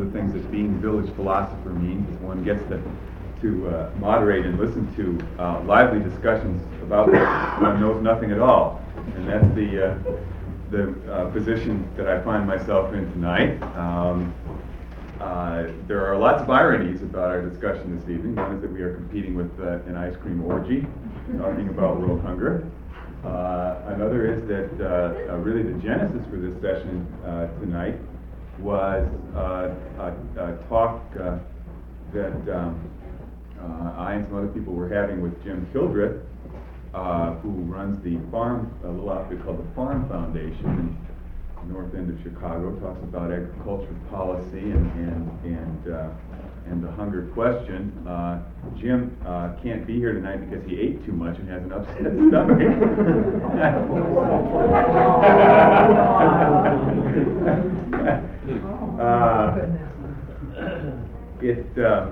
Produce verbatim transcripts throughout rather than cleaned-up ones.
the things that being village philosopher means is one gets to, to uh, moderate and listen to uh, lively discussions about what one knows nothing at all. And that's the, uh, the uh, position that I find myself in tonight. Um, uh, there are lots of ironies about our discussion this evening. One is that we are competing with uh, an ice cream orgy, talking about world hunger. Uh, another is that uh, uh, really the genesis for this session uh, tonight was uh, a, a talk uh, that um, uh, I and some other people were having with Jim Hildreth, uh, who runs the farm, a little outfit called the Farm Foundation in the north end of Chicago, talks about agricultural policy and and and, uh, and the hunger question. Uh, Jim uh, can't be here tonight because he ate too much and has an upset stomach. uh, it uh,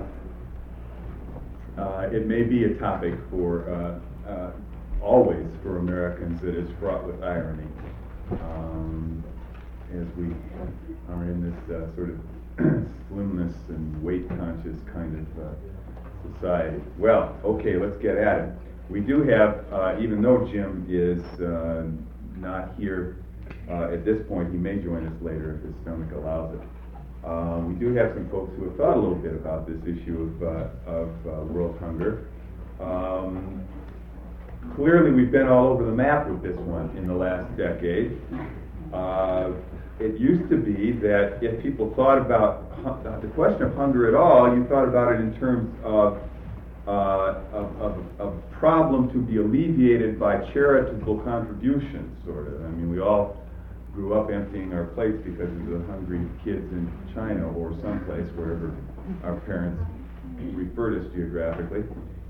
uh, it may be a topic for uh, uh, always for Americans that is fraught with irony, um, as we are in this uh, sort of slimness and weight conscious kind of uh, society. Well, okay, let's get at it. We do have, uh, even though Jim is uh, not here uh, at this point, he may join us later if his stomach allows it. Uh, we do have some folks who have thought a little bit about this issue of, uh, of uh, world hunger. Um, clearly, we've been all over the map with this one in the last decade. Uh, It used to be that if people thought about hu- the question of hunger at all, you thought about it in terms of uh, of, of, of a problem to be alleviated by charitable contributions, sort of. I mean, we all grew up emptying our plates because of the hungry kids in China or someplace, wherever our parents referred us geographically.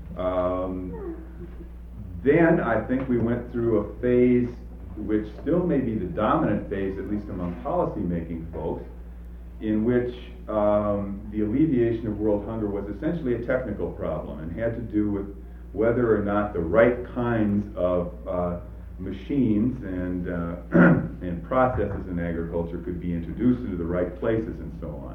Um, then I think we went through a phase which still may be the dominant phase, at least among policy-making folks, in which um, the alleviation of world hunger was essentially a technical problem and had to do with whether or not the right kinds of uh, machines and uh, and processes in agriculture could be introduced into the right places and so on.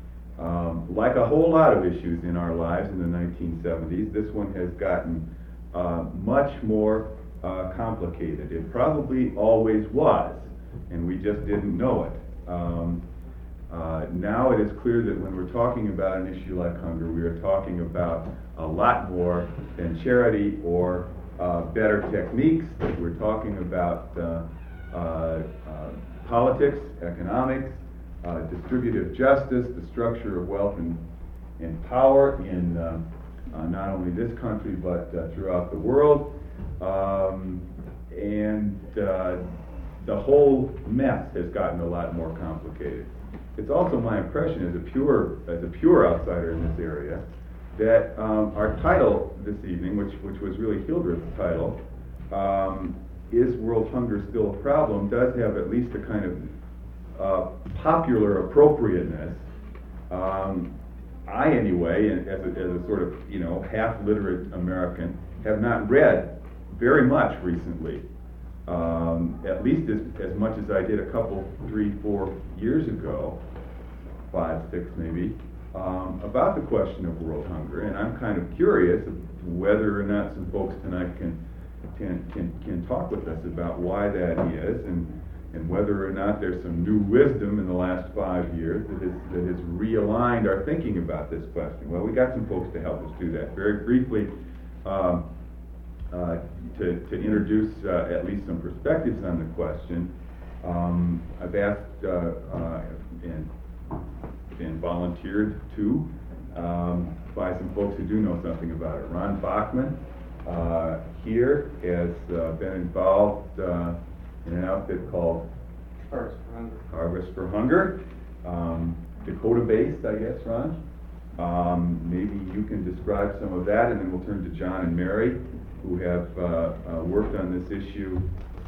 Um, like a whole lot of issues in our lives in the nineteen seventies, this one has gotten uh, much more Uh, complicated. It probably always was, and we just didn't know it. Um, uh, now it is clear that when we're talking about an issue like hunger, we are talking about a lot more than charity or uh, better techniques. That we're talking about uh, uh, uh, politics, economics, uh, distributive justice, the structure of wealth and, and power in uh, uh, not only this country but uh, throughout the world. Um, and uh, the whole mess has gotten a lot more complicated. It's also my impression as a pure as a pure outsider in this area that um, our title this evening, which which was really Hildreth's title, um, is world hunger still a problem, does have at least a kind of uh, popular appropriateness. Um, I anyway, as a, as a sort of you know half literate American, have not read very much recently, um, at least as, as much as I did a couple, three, four years ago, five, six maybe, um, about the question of world hunger. And I'm kind of curious whether or not some folks tonight can can can, can talk with us about why that is, and and whether or not there's some new wisdom in the last five years that has, that has realigned our thinking about this question. Well, we got some folks to help us do that. Very briefly, um, Uh, to, to introduce uh, at least some perspectives on the question, um, I've asked uh, uh, and, and volunteered to um, by some folks who do know something about it. Ron Bachman uh, here has uh, been involved uh, in an outfit called Harvest for Hunger. Harvest for Hunger, um, Dakota-based, I guess, Ron. Um, maybe you can describe some of that, and then we'll turn to John and Mary, who have uh, uh, worked on this issue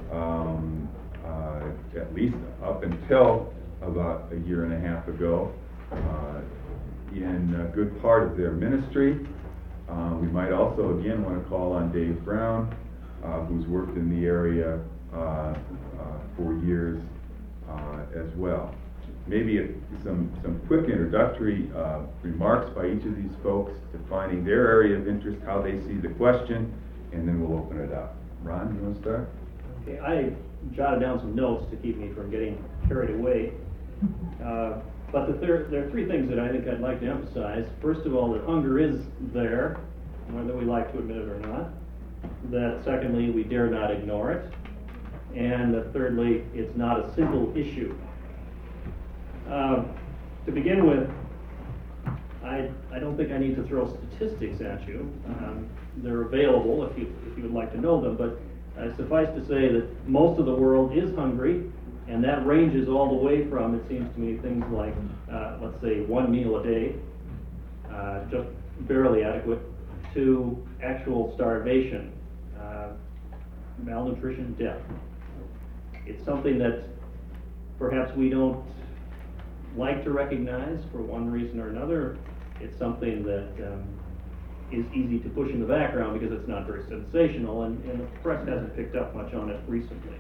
um, uh, at least up until about a year and a half ago uh, in a good part of their ministry. Uh, we might also again want to call on Dave Brown, uh, who's worked in the area uh, uh, for years uh, as well. maybe a, some, some quick introductory uh, remarks by each of these folks, defining their area of interest, how they see the question, and then we'll open it up. Ron, you want to start? Okay, I jotted down some notes to keep me from getting carried away. Uh, but the thir- there are three things that I think I'd like to emphasize. First of all, that hunger is there, whether we like to admit it or not. That secondly, we dare not ignore it. And that thirdly, it's not a simple issue. Uh, to begin with, I, I don't think I need to throw statistics at you. Um, they're available if you, if you would like to know them, but uh, suffice to say that most of the world is hungry, and that ranges all the way from, it seems to me, things like, uh, let's say, one meal a day, uh, just barely adequate, to actual starvation, uh, malnutrition, death. It's something that perhaps we don't like to recognize for one reason or another. It's something that um, is easy to push in the background because it's not very sensational, and, and the press hasn't picked up much on it recently.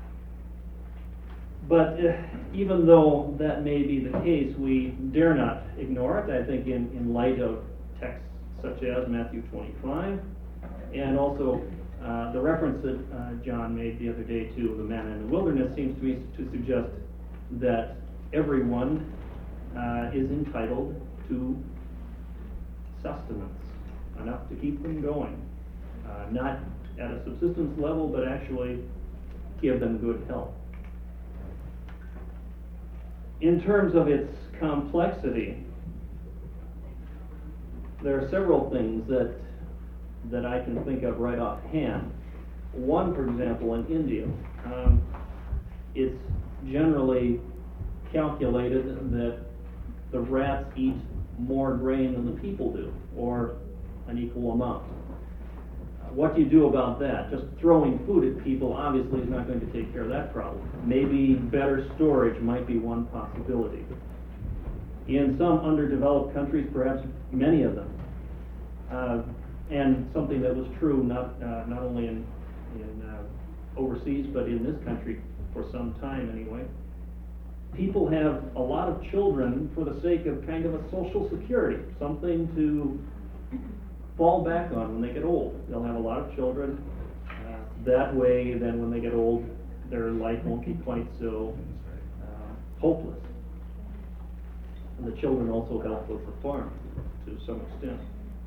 But uh, even though that may be the case, we dare not ignore it, I think, in, in light of texts such as Matthew twenty-five, and also uh, the reference that uh, John made the other day to the manna in the wilderness seems to me to suggest that everyone uh, is entitled to sustenance, enough to keep them going, uh, not at a subsistence level, but actually give them good health. In terms of its complexity, there are several things that that I can think of right offhand. One, for example, in India, um, it's generally calculated that the rats eat more grain than the people do, or an equal amount. Uh, what do you do about that? Just throwing food at people obviously is not going to take care of that problem. Maybe better storage might be one possibility. In some underdeveloped countries, perhaps many of them, uh, and something that was true not uh, not only in, in uh, overseas, but in this country for some time anyway, people have a lot of children for the sake of kind of a social security, something to fall back on when they get old. They'll have a lot of children. Uh, that way, then when they get old, their life won't be quite so uh, hopeless. And the children also help with the farm to some extent.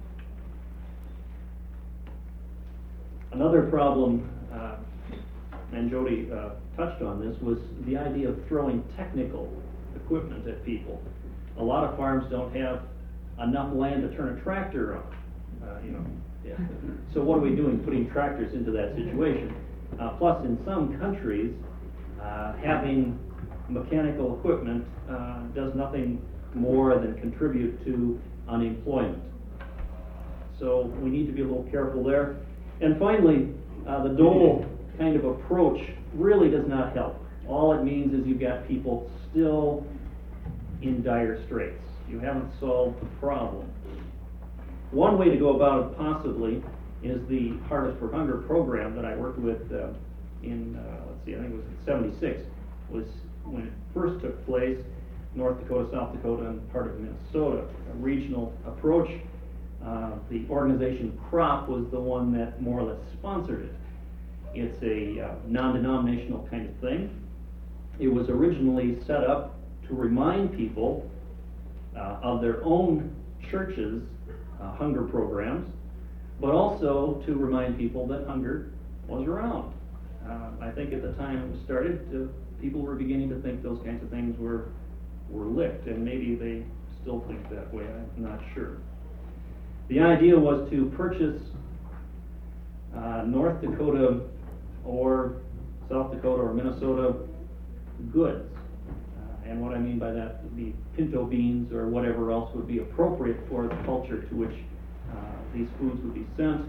Another problem, uh, and Jody uh, touched on this, was the idea of throwing technical equipment at people. A lot of farms don't have enough land to turn a tractor on. Uh, you know, yeah. So what are we doing, putting tractors into that situation? Uh, plus, in some countries, uh, having mechanical equipment uh, does nothing more than contribute to unemployment. So we need to be a little careful there. And finally, uh, the dole kind of approach really does not help. All it means is you've got people still in dire straits. You haven't solved the problem. One way to go about it possibly is the Harvest for Hunger program that I worked with uh, in, uh, let's see, I think it was in seventy-six, was when it first took place, North Dakota, South Dakota, and part of Minnesota, a regional approach. Uh, the organization CROP was the one that more or less sponsored it. It's a uh, non-denominational kind of thing. It was originally set up to remind people uh, of their own churches' uh, hunger programs, but also to remind people that hunger was around. Uh, I think at the time it was started, uh, people were beginning to think those kinds of things were were licked, and maybe they still think that way, I'm not sure. The idea was to purchase uh, North Dakota or South Dakota or Minnesota goods. Uh, and what I mean by that would be pinto beans or whatever else would be appropriate for the culture to which uh, these foods would be sent.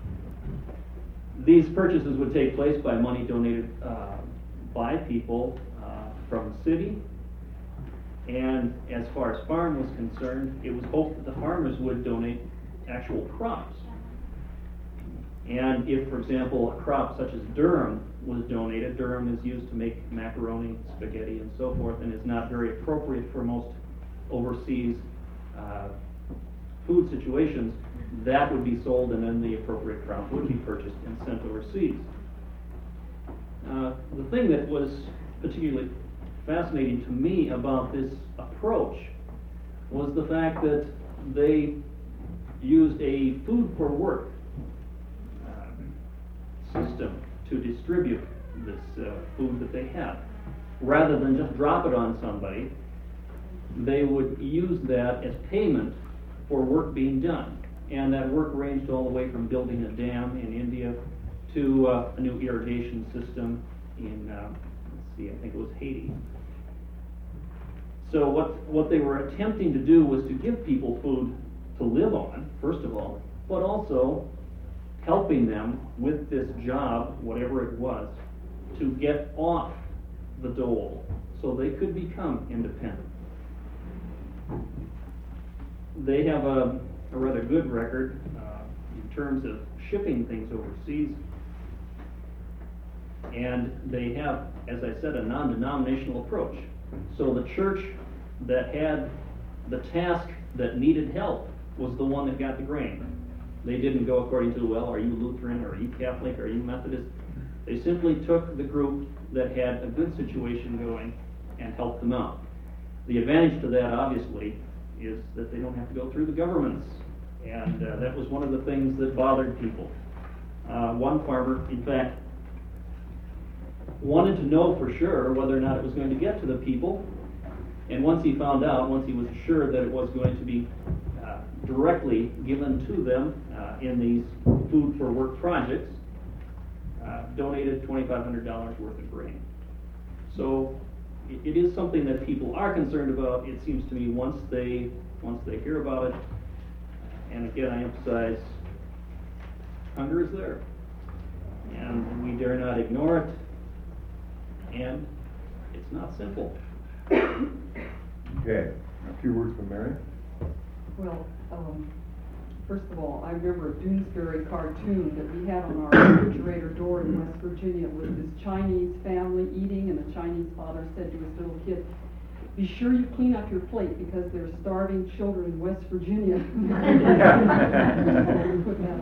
These purchases would take place by money donated uh, by people uh, from the city. And as far as farm was concerned, it was hoped that the farmers would donate actual crops. And if, for example, a crop such as durum was donated, durum is used to make macaroni, spaghetti, and so forth, and is not very appropriate for most overseas uh, food situations, that would be sold, and then the appropriate crop would be purchased and sent overseas. Uh, the thing that was particularly fascinating to me about this approach was the fact that they used a food for work uh, system to distribute this uh, food that they had. Rather than just drop it on somebody, they would use that as payment for work being done. And that work ranged all the way from building a dam in India to uh, a new irrigation system in, uh, let's see, I think it was Haiti. So what, what they were attempting to do was to give people food to live on, first of all, but also helping them with this job, whatever it was, to get off the dole so they could become independent. They have a, a rather good record uh, in terms of shipping things overseas, and they have, as I said, a non-denominational approach. So the church that had the task that needed help was the one that got the grain. They didn't go according to, well, are you Lutheran, or are you Catholic, or are you Methodist? They simply took the group that had a good situation going and helped them out. The advantage to that, obviously, is that they don't have to go through the governments, and uh, that was one of the things that bothered people. Uh, one farmer, in fact, wanted to know for sure whether or not it was going to get to the people, and once he found out, once he was assured that it was going to be uh, directly given to them uh, in these food for work projects, uh, donated twenty-five hundred dollars worth of grain. So it, it is something that people are concerned about, it seems to me, once they once they hear about it. And again, I emphasize, hunger is there, and we dare not ignore it, and it's not simple. Okay, a few words from Mary. Well, um, first of all, I remember a Doonesbury cartoon that we had on our refrigerator door in West Virginia with this Chinese family eating, and the Chinese father said to his little kid, "Be sure you clean up your plate because there's starving children in West Virginia." Put that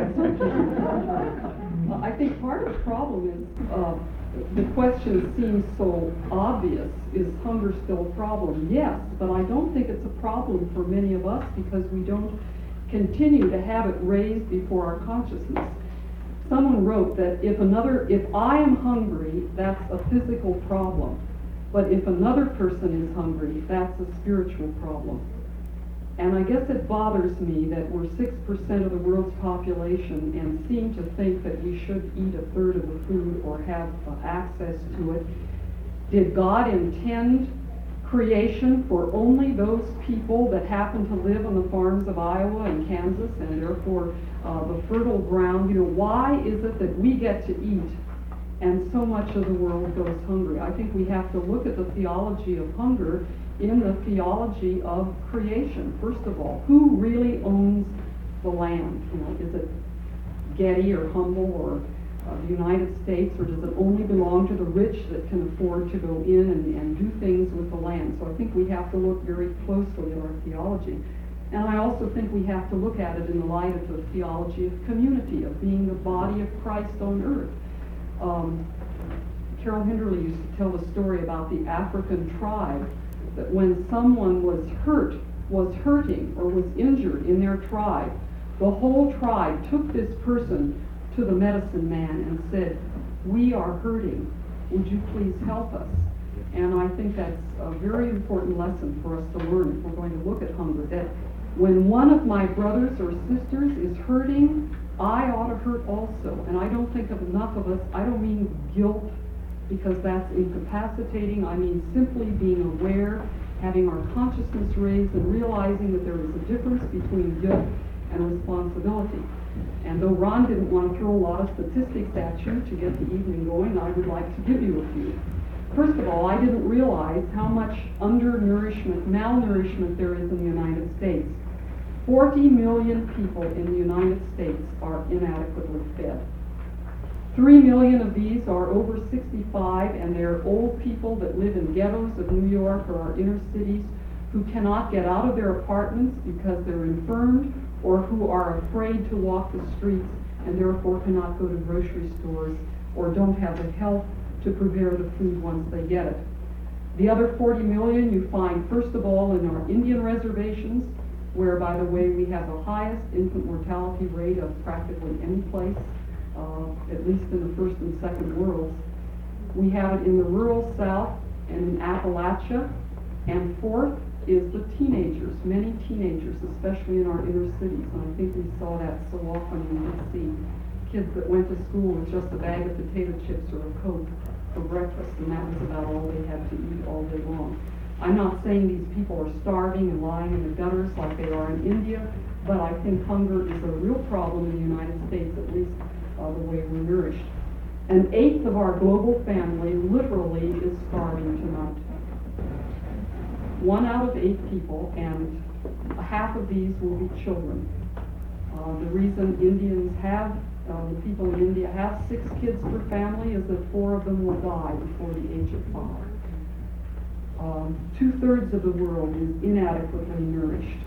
on. uh, I think part of the problem is uh, the question seems so obvious, is hunger still a problem? Yes, but I don't think it's a problem for many of us because we don't continue to have it raised before our consciousness. Someone wrote that if another, if I am hungry, that's a physical problem. But if another person is hungry, that's a spiritual problem. And I guess it bothers me that we're six percent of the world's population and seem to think that we should eat a third of the food or have uh, access to it. Did God intend creation for only those people that happen to live on the farms of Iowa and Kansas and therefore uh, the fertile ground? You know, why is it that we get to eat and so much of the world goes hungry? I think we have to look at the theology of hunger in the theology of creation. First of all, who really owns the land? You know, is it Getty or Humboldt or uh, the United States, or does it only belong to the rich that can afford to go in and, and do things with the land? So I think we have to look very closely at our theology. And I also think we have to look at it in the light of the theology of community, of being the body of Christ on earth. Um, Carol Hinderly used to tell the story about the African tribe, that when someone was hurt, was hurting, or was injured in their tribe, the whole tribe took this person to the medicine man and said, "We are hurting. Would you please help us?" And I think that's a very important lesson for us to learn if we're going to look at hunger, that when one of my brothers or sisters is hurting, I ought to hurt also. And I don't think of enough of us, I don't mean guilt, because that's incapacitating. I mean simply being aware, having our consciousness raised, and realizing that there is a difference between guilt and responsibility. And though Ron didn't want to throw a lot of statistics at you to get the evening going, I would like to give you a few. First of all, I didn't realize how much undernourishment, malnourishment there is in the United States. forty million people in the United States are inadequately fed. Three million of these are over sixty-five, and they're old people that live in ghettos of New York or our inner cities who cannot get out of their apartments because they're infirmed, or who are afraid to walk the streets and therefore cannot go to grocery stores or don't have the health to prepare the food once they get it. The other forty million you find first of all in our Indian reservations, where, by the way, we have the highest infant mortality rate of practically any place, uh, at least in the first and second worlds. We have it in the rural South and in Appalachia. And fourth is the teenagers, many teenagers, especially in our inner cities. And I think we saw that so often in D C Kids that went to school with just a bag of potato chips or a Coke for breakfast, and that was about all they had to eat all day long. I'm not saying these people are starving and lying in the gutters like they are in India, but I think hunger is a real problem in the United States, at least uh, the way we're nourished. An eighth of our global family literally is starving tonight. One out of eight people, and half of these will be children. Uh, the reason Indians have, uh, the people in India have six kids per family is that four of them will die before the age of five. Um, two-thirds of the world is inadequately nourished.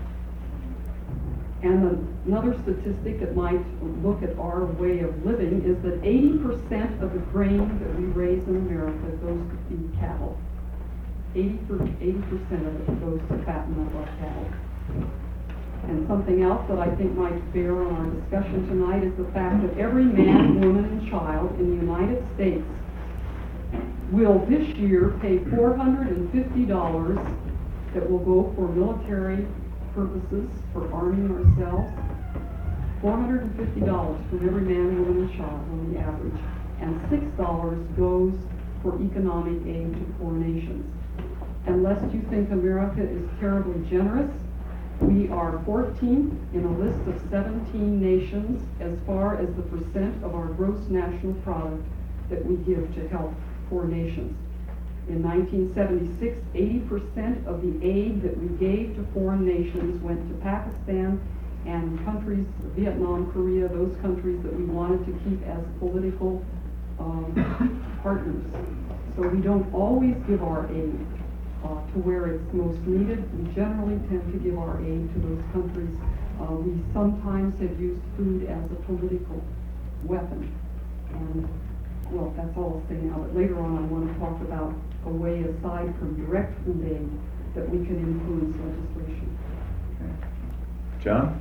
And another statistic that might look at our way of living is that eighty percent of the grain that we raise in America goes to feed cattle. eighty percent of it goes to fatten up our cattle. And something else that I think might bear on our discussion tonight is the fact that every man, woman, and child in the United States will this year pay four hundred fifty dollars that will go for military purposes, for arming ourselves. four hundred fifty dollars from every man, woman, and child on the average. And six dollars goes for economic aid to poor nations. Unless you think America is terribly generous, we are fourteenth in a list of seventeen nations as far as the percent of our gross national product that we give to help poor nations. In nineteen seventy-six, eighty percent of the aid that we gave to foreign nations went to Pakistan and countries, Vietnam, Korea, those countries that we wanted to keep as political um, partners. So we don't always give our aid uh, to where it's most needed. We generally tend to give our aid to those countries. Uh, we sometimes have used food as a political weapon. And well, that's all I'll say now, but later on I want to talk about a way aside from direct food aid that we can influence legislation. Okay. John?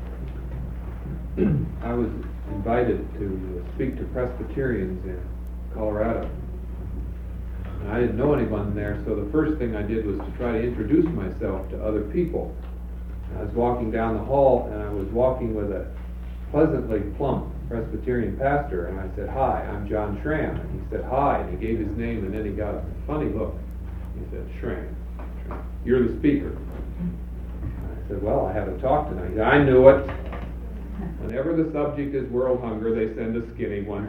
I was invited to speak to Presbyterians in Colorado. And I didn't know anyone there, so the first thing I did was to try to introduce myself to other people. I was walking down the hall, and I was walking with a pleasantly plump Presbyterian pastor, and I said, "Hi, I'm John Schramm." And he said, "Hi," and he gave his name, and then he got a funny look. He said, "Schramm, you're the speaker." I said, "Well, I have a talk tonight." He said, "I knew it. Whenever the subject is world hunger, they send a skinny one."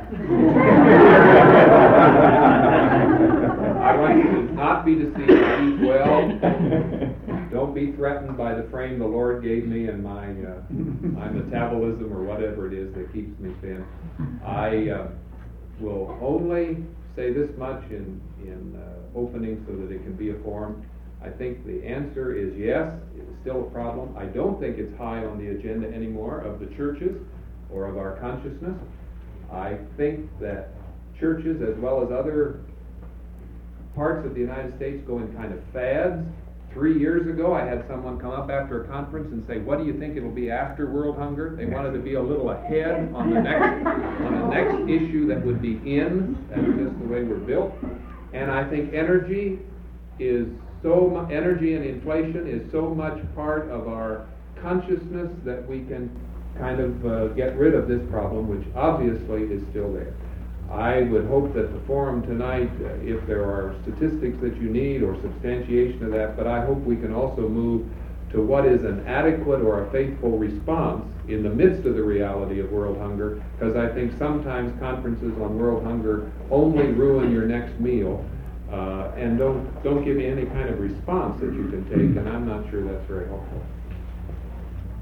I want you to not be deceived. I eat well. Don't be threatened by the frame the Lord gave me and my uh, my metabolism or whatever it is that keeps me thin. I uh, will only say this much in in uh, opening so that it can be a forum. I think the answer is yes, it's still a problem. I don't think it's high on the agenda anymore of the churches or of our consciousness. I think that churches, as well as other parts of the United States, go in kind of fads. Three years ago, I had someone come up after a conference and say, "What do you think it'll be after world hunger?" They wanted to be a little ahead on the next on the next issue that would be in. That's just the way we're built. And I think energy is so mu- energy and inflation is so much part of our consciousness that we can kind of uh, get rid of this problem, which obviously is still there. I would hope that the forum tonight, uh, if there are statistics that you need or substantiation of that, but I hope we can also move to what is an adequate or a faithful response in the midst of the reality of world hunger, because I think sometimes conferences on world hunger only ruin your next meal uh, and don't don't give you any kind of response that you can take, and I'm not sure that's very helpful.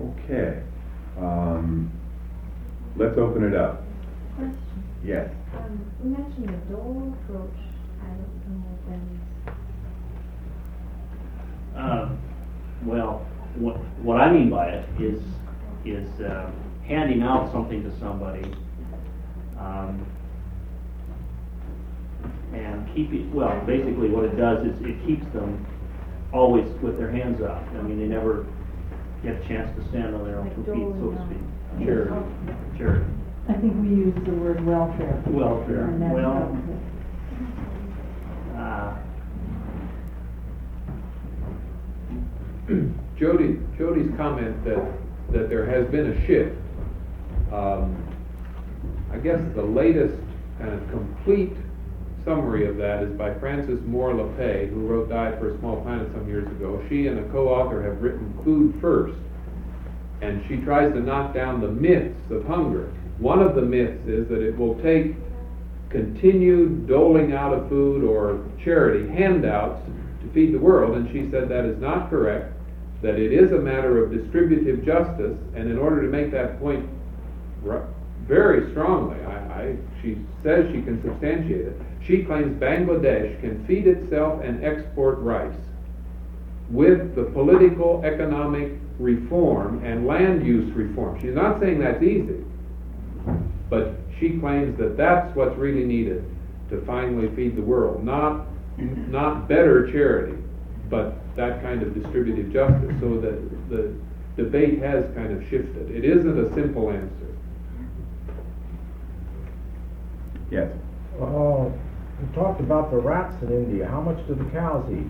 Okay. Um, let's open it up. Question. Yes. Um, we mentioned the dole approach. I don't know what that means. Um, well, what, what I mean by it is, is, uh, handing out something to somebody, um, and keep it, well, basically what it does is it keeps them always with their hands out. I mean, they never get a chance to stand on their own Like two feet, so to doling out. speak. Charity. Charity. I think we use the word welfare. Welfare, And that's well, how uh, Jody, Jody's comment that, that there has been a shift, um, I guess the latest kind of complete summary of that is by Frances Moore LePay, who wrote Diet for a Small Planet some years ago. She and a co-author have written Food First, and she tries to knock down the myths of hunger. One of the myths is that it will take continued doling out of food or charity, handouts, to feed the world, and she said that is not correct, that it is a matter of distributive justice, and in order to make that point r- very strongly, I, I, she says she can substantiate it. She claims Bangladesh can feed itself and export rice with the political, economic reform and land use reform. She's not saying that's easy, but she claims that that's what's really needed to finally feed the world. Not, not better charity, but that kind of distributive justice, so that the debate has kind of shifted. It isn't a simple answer. Yes. Uh, we talked about the rats in India. How much do the cows eat?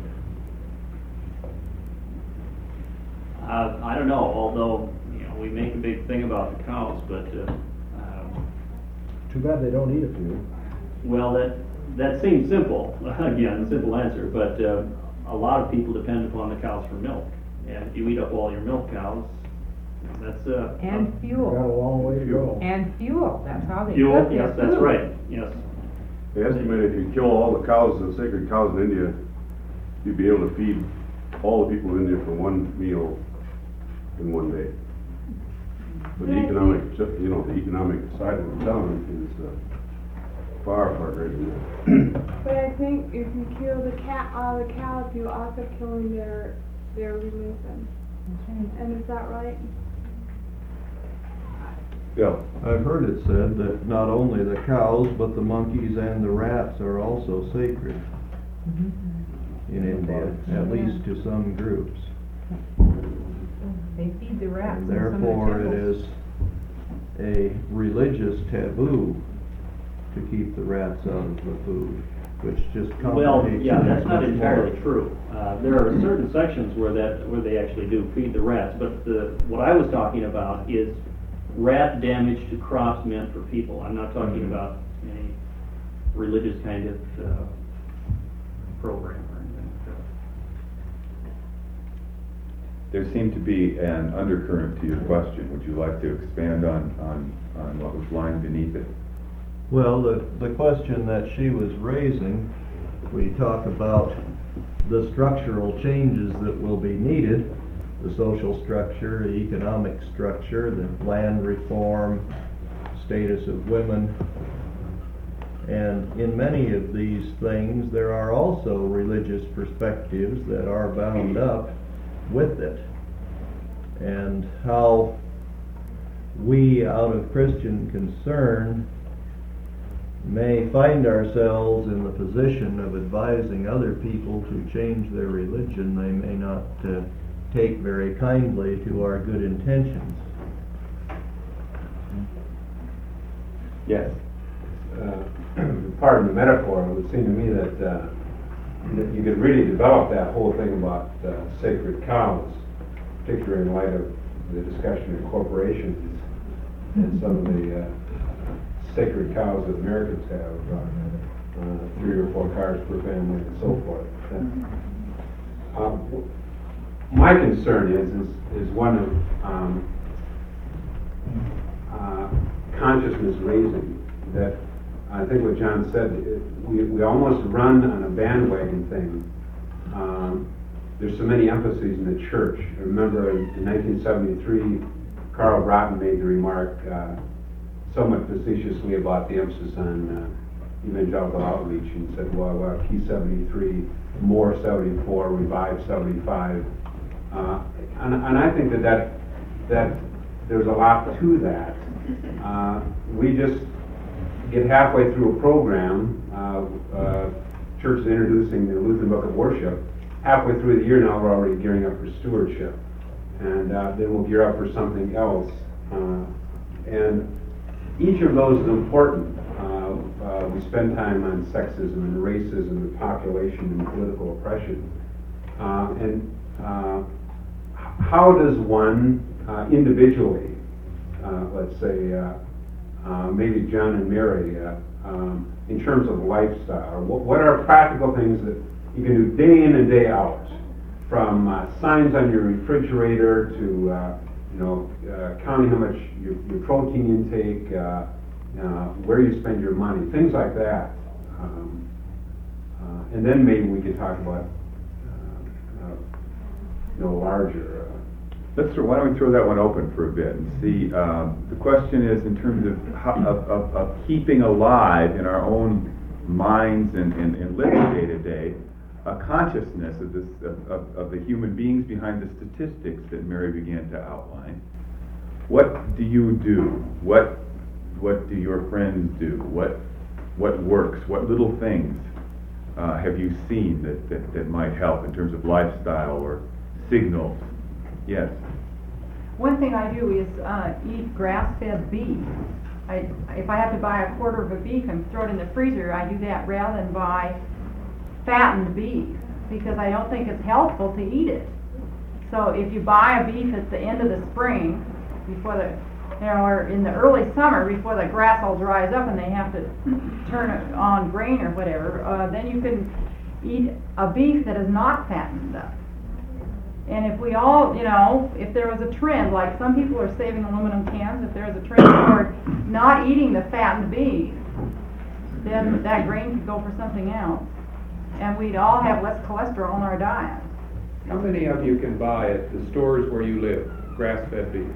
Uh, I don't know, although, you know, we make a big thing about the cows, but, uh, um, Too bad they don't eat a few. well, that, that seems simple, again, simple answer, but, uh, a lot of people depend upon the cows for milk. And if you eat up all your milk cows, that's, uh. And We've got a fuel. long way to go. And fuel, that's how they Fuel, cook their yes, that's food. right, yes. They estimate if you kill all the cows, the sacred cows in India, you'd be able to feed all the people in India for one meal in one day. But the economic, you know, the economic side of the town is uh, far, far greater than that. But I think if you kill the cat, all the cows, you're also killing their their religion. And is that right? Bill. I've heard it said that not only the cows, but the monkeys and the rats are also sacred in India, at least to some groups. They feed the rats And in some of the therefore it temples. is a religious taboo to keep the rats out of the food, which just Well, complicates yeah, things that's not much entirely more. true. Uh, there are certain sections where that, where they actually do feed the rats, but the, what I was talking about is rat damage to crops meant for people. I'm not talking Mhm. about any religious kind of, uh, program or anything like that. There seemed to be an undercurrent to your question. Would you like to expand on, on, on what was lying beneath it? Well, the, the question that she was raising, we talk about the structural changes that will be needed, the social structure, the economic structure, the land reform, status of women. And in many of these things, there are also religious perspectives that are bound up with it. And how we, out of Christian concern, may find ourselves in the position of advising other people to change their religion, they may not uh, take very kindly to our good intentions. Yes. Uh, pardon the metaphor, it would seem to me that, uh, that you could really develop that whole thing about uh, sacred cows, particularly in light of the discussion of corporations and some of the uh, sacred cows that Americans have, uh, uh, three or four cars per family and so forth. Uh, w- my concern is, is, is one of um, uh, consciousness raising, that I think what John said, it, we, we almost run on a bandwagon thing, um, there's so many emphases in the church. I remember in nineteen seventy-three, Carl Broughton made the remark uh, somewhat facetiously about the emphasis on uh, evangelical outreach, and said, well, well, Key seventy-three, More seventy-four, Revive seventy-five. Uh, and, and I think that, that that there's a lot to that. Uh, we just get halfway through a program, uh, uh, church is introducing the Lutheran Book of Worship. Halfway through the year now, we're already gearing up for stewardship. And uh, then we'll gear up for something else. Uh, and each of those is important. Uh, uh, we spend time on sexism and racism and population and political oppression. Uh, and uh, how does one uh, individually, uh, let's say, uh, uh, maybe John and Mary, uh, um, in terms of lifestyle, what, what are practical things that you can do day in and day out, from uh, signs on your refrigerator to uh, you know uh, counting how much your, your protein intake, uh, uh, where you spend your money, things like that. Um, uh, and then maybe we could talk about uh, uh, you know larger. Uh, Let's throw, why don't we throw that one open for a bit and see. Um, the question is in terms of, how, of, of, of keeping alive in our own minds and, and, and living day to day a consciousness of this of, of, of the human beings behind the statistics that Mary began to outline. What do you do? What what do your friends do? What what works? What little things uh, have you seen that, that, that might help in terms of lifestyle or signals? Yes. One thing I do is uh, eat grass-fed beef. I, if I have to buy a quarter of a beef and throw it in the freezer, I do that rather than buy fattened beef, because I don't think it's healthful to eat it. So if you buy a beef at the end of the spring, before the, you know, or in the early summer, before the grass all dries up and they have to turn it on grain or whatever, uh, then you can eat a beef that is not fattened up. And if we all, you know, if there was a trend, like some people are saving aluminum cans, if there was a trend toward not eating the fattened beef, then that grain could go for something else. And we'd all have less cholesterol in our diet. How many of you can buy at the stores where you live grass-fed beef?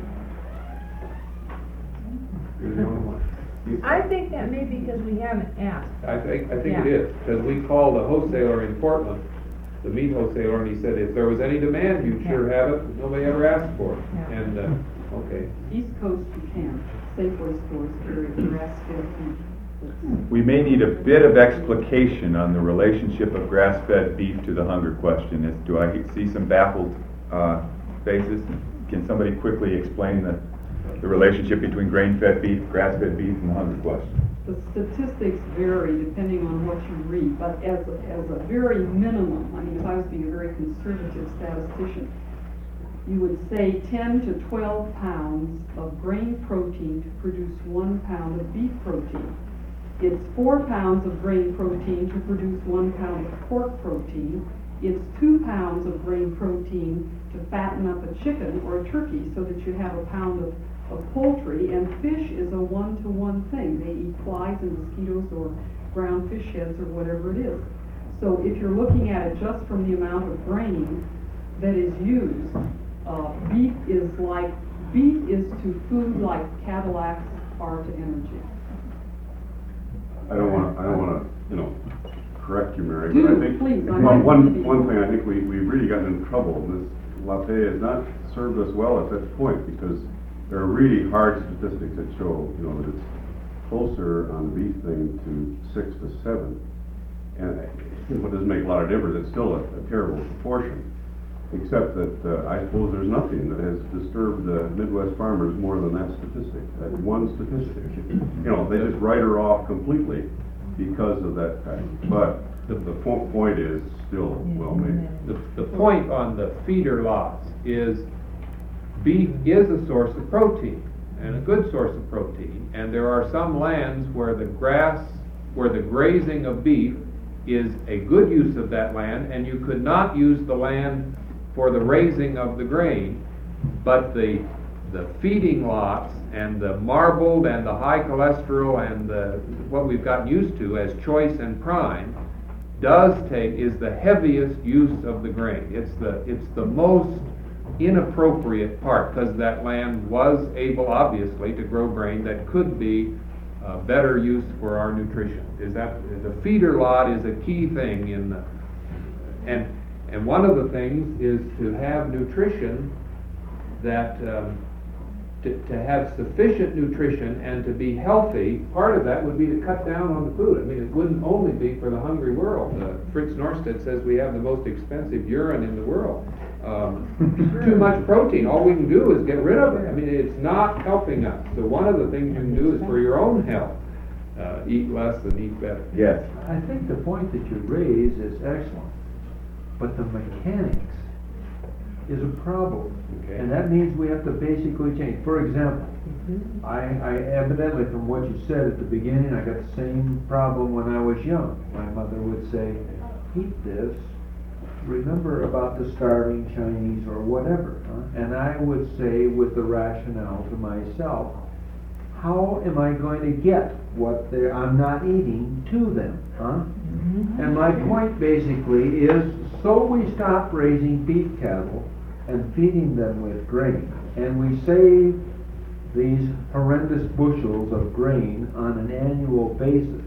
You're the only one. You- I think that may be because we haven't asked. I think, I think Yeah. it is, because we called a wholesaler in Portland, the meat wholesaler, and he said if there was any demand, you'd sure have it, nobody ever asked for it. Yeah. And, uh, okay. East Coast you can, Safeway stores carry grass-fed beef. We may need a bit of explication on the relationship of grass-fed beef to the hunger question. Is, do I see some baffled uh, faces? Can somebody quickly explain the, the relationship between grain-fed beef, grass-fed beef, and the hunger question? The statistics vary depending on what you read, but as a, as a very minimum, I mean, if I was being a very conservative statistician, you would say ten to twelve pounds of grain protein to produce one pound of beef protein. It's four pounds of grain protein to produce one pound of pork protein. It's two pounds of grain protein to fatten up a chicken or a turkey so that you have a pound of, of poultry. And fish is a one-to-one thing. They eat flies and mosquitoes or ground fish heads or whatever it is. So if you're looking at it just from the amount of grain that is used, uh, beef is like beef is to food like Cadillacs are to energy. I don't want, I don't want to, you know, correct you, Mary, Do, but I think please, I'm one, not one, speaking. one thing I think we, we've really gotten in trouble. This latte has not served us well at this point, because there are really hard statistics that show, you know, that it's closer on the beef thing to six to seven. And it doesn't make a lot of difference. It's still a, a terrible proportion. Except that uh, I suppose there's nothing that has disturbed the Midwest farmers more than that statistic, that one statistic. You know, they just write her off completely because of that fact. But the, the po- point is still well made. The, the point on the feeder lots is beef is a source of protein, and a good source of protein, and there are some lands where the grass, where the grazing of beef is a good use of that land, and you could not use the land for the raising of the grain, but the the feeding lots and the marbled and the high cholesterol and the, what we've gotten used to as choice and prime does take, is the heaviest use of the grain. It's the, it's the most inappropriate part, because that land was able, obviously, to grow grain that could be uh, better used for our nutrition. Is that, the feeder lot is a key thing in the, and, and one of the things is to have nutrition that, um, to, to have sufficient nutrition and to be healthy. Part of that would be to cut down on the food. I mean, it wouldn't only be for the hungry world. Uh, Fritz Norstedt says we have the most expensive urine in the world. Um, too much protein, all we can do is get rid of it. I mean, it's not helping us. So one of the things you can do is for your own health, uh, eat less and eat better. Yes. I think the point that you raise is excellent, but the mechanics is a problem. Okay. And that means we have to basically change. For example, I, I evidently, from what you said at the beginning, I got the same problem when I was young. My mother would say, eat this, remember about the starving Chinese or whatever. Huh? And I would say with the rationale to myself, how am I going to get what they're, I'm not eating to them? Huh? Mm-hmm. And my point basically is, so we stop raising beef cattle and feeding them with grain, and we save these horrendous bushels of grain on an annual basis.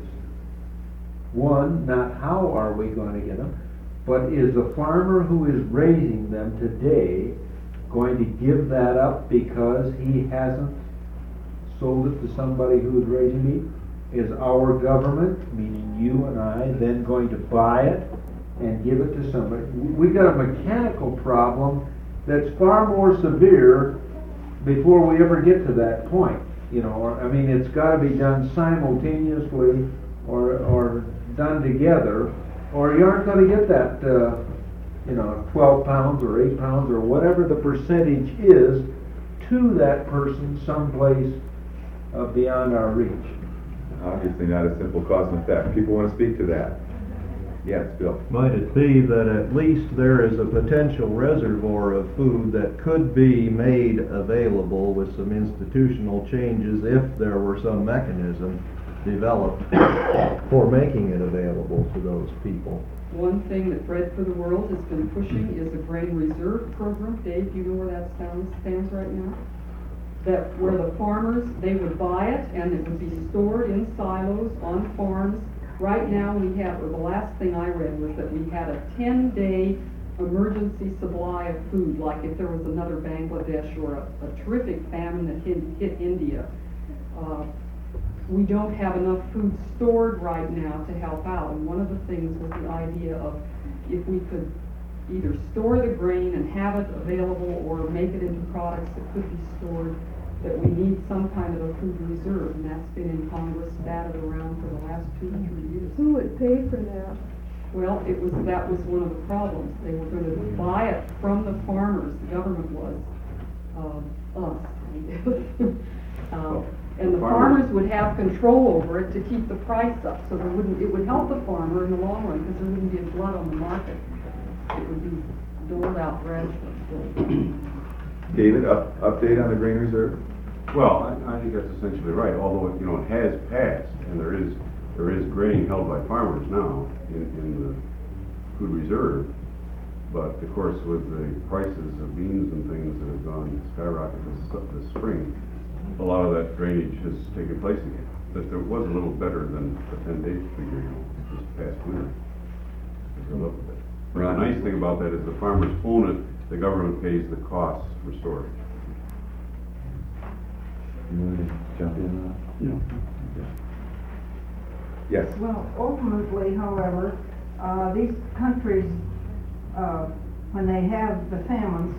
One, not how are we going to get them, but is the farmer who is raising them today going to give that up because he hasn't sold it to somebody who is raising meat? Is our government, meaning you and I, then going to buy it and give it to somebody? We got a mechanical problem that's far more severe before we ever get to that point. You know, or, I mean, it's got to be done simultaneously or or done together, or you aren't going to get that, uh, you know, twelve pounds or eight pounds or whatever the percentage is to that person someplace uh, beyond our reach. Obviously not a simple cause and effect. People want to speak to that. Yes, Bill. Might it be that at least there is a potential reservoir of food that could be made available with some institutional changes if there were some mechanism developed for making it available to those people? One thing that Bread for the World has been pushing is a grain reserve program. Dave, do you know where that stands, stands right now? That where the farmers, they would buy it and it would be stored in silos on farms. Right now we have, or the last thing I read was that we had a ten-day emergency supply of food, like if there was another Bangladesh or a, a terrific famine that hit, hit India. Uh, we don't have enough food stored right now to help out. And one of the things was the idea of if we could either store the grain and have it available or make it into products that could be stored, that we need some kind of a food reserve, and that's been in Congress batted around for the last two or three years. Who would pay for that? Well, it was, that was one of the problems. They were going to buy it from the farmers, the government was, uh, us. um, and the farmers would have control over it to keep the price up, so there wouldn't, it would help the farmer in the long run, because there wouldn't be a glut on the market. It would be doled out gradually. David, up, update on the grain reserve? Well, I, I think that's essentially right, although, you know, it has passed, and there is, there is grain held by farmers now in, in the food reserve. But of course, with the prices of beans and things that have gone skyrocket this, this spring, a lot of that drainage has taken place again. But there was a little better than the ten day figure, you know, this past winter. It's a little bit. But the nice thing about that is the farmers own it, the government pays the costs for storage. You want to jump in on that? Yeah. Yes. Well, ultimately, however, uh, these countries, uh, when they have the famines,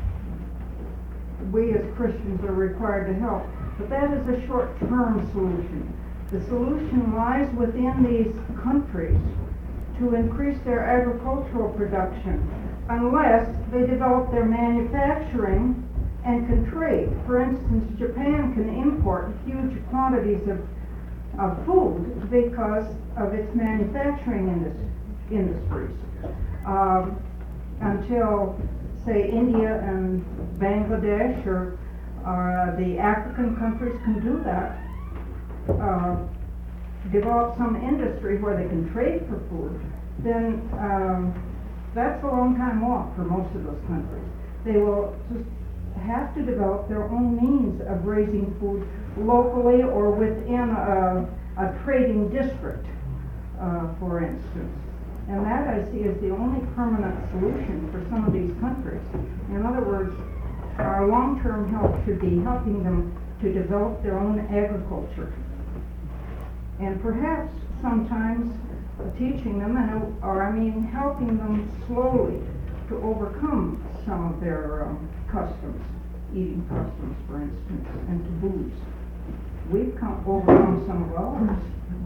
we as Christians are required to help. But that is a short-term solution. The solution lies within these countries to increase their agricultural production, unless they develop their manufacturing and can trade. For instance, Japan can import huge quantities of, of food because of its manufacturing indus- industries. Um, until, say, India and Bangladesh or, or uh, the African countries can do that, uh, develop some industry where they can trade for food, then um, that's a long time off for most of those countries. They will just have to develop their own means of raising food locally or within a, a trading district, uh, for instance. And that I see as the only permanent solution for some of these countries. In other words, our long-term help should be helping them to develop their own agriculture. And perhaps sometimes teaching them, and, or I mean helping them slowly to overcome some of their um, customs, eating customs, for instance, and taboos. We've come, overcome some of ours.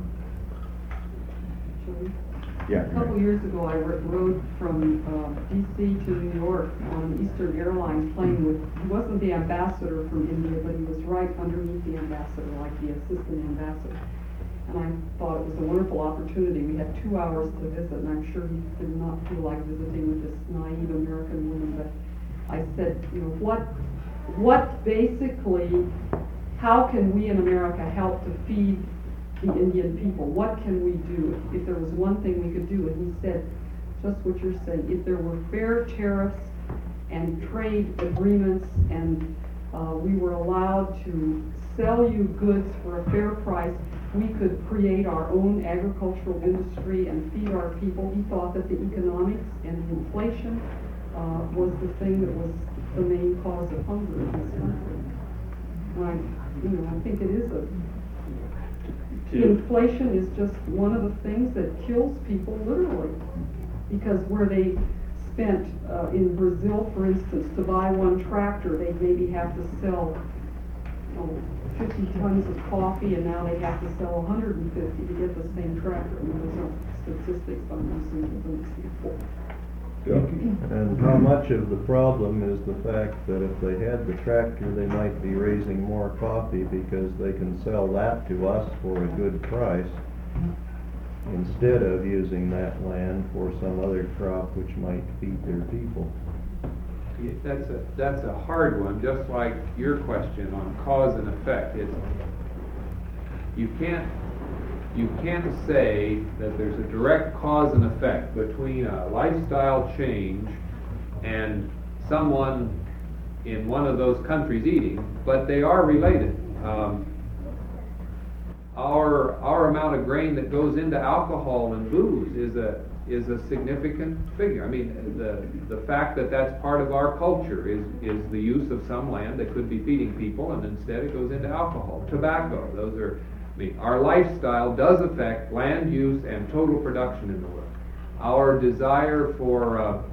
Yeah. A couple years ago, I ro- rode from uh, D C to New York on Eastern Airlines plane with, he wasn't the ambassador from India, but he was right underneath the ambassador, like the assistant ambassador. And I thought it was a wonderful opportunity. We had two hours to visit, and I'm sure he did not feel like visiting with this naive American woman, but I said, you know, what, what basically, how can we in America help to feed the Indian people? What can we do? If there was one thing we could do, and he said, just what you're saying, if there were fair tariffs and trade agreements, and uh, we were allowed to sell you goods for a fair price, we could create our own agricultural industry and feed our people. He thought that the economics and the inflation uh, was the thing that was the main cause of hunger in this country. And I, you know, I think it is a inflation is just one of the things that kills people literally, because where they spent uh, in Brazil, for instance, to buy one tractor, they maybe have to sell oh, fifty tons of coffee, and now they have to sell one hundred fifty to get the same tractor. I mean, those are statistics I'm using as an example. And how much of the problem is the fact that if they had the tractor, they might be raising more coffee because they can sell that to us for a good price instead of using that land for some other crop which might feed their people. Yeah, That's a, that's a hard one, just like your question on cause and effect. It's, you can't, you can't say that there's a direct cause and effect between a lifestyle change and someone in one of those countries eating, but they are related. Um, our, our amount of grain that goes into alcohol and booze is a, is a significant figure. I mean, the the fact that that's part of our culture is, is the use of some land that could be feeding people, and instead it goes into alcohol. Tobacco, those are, I mean, our lifestyle does affect land use and total production in the world. Our desire for, uh,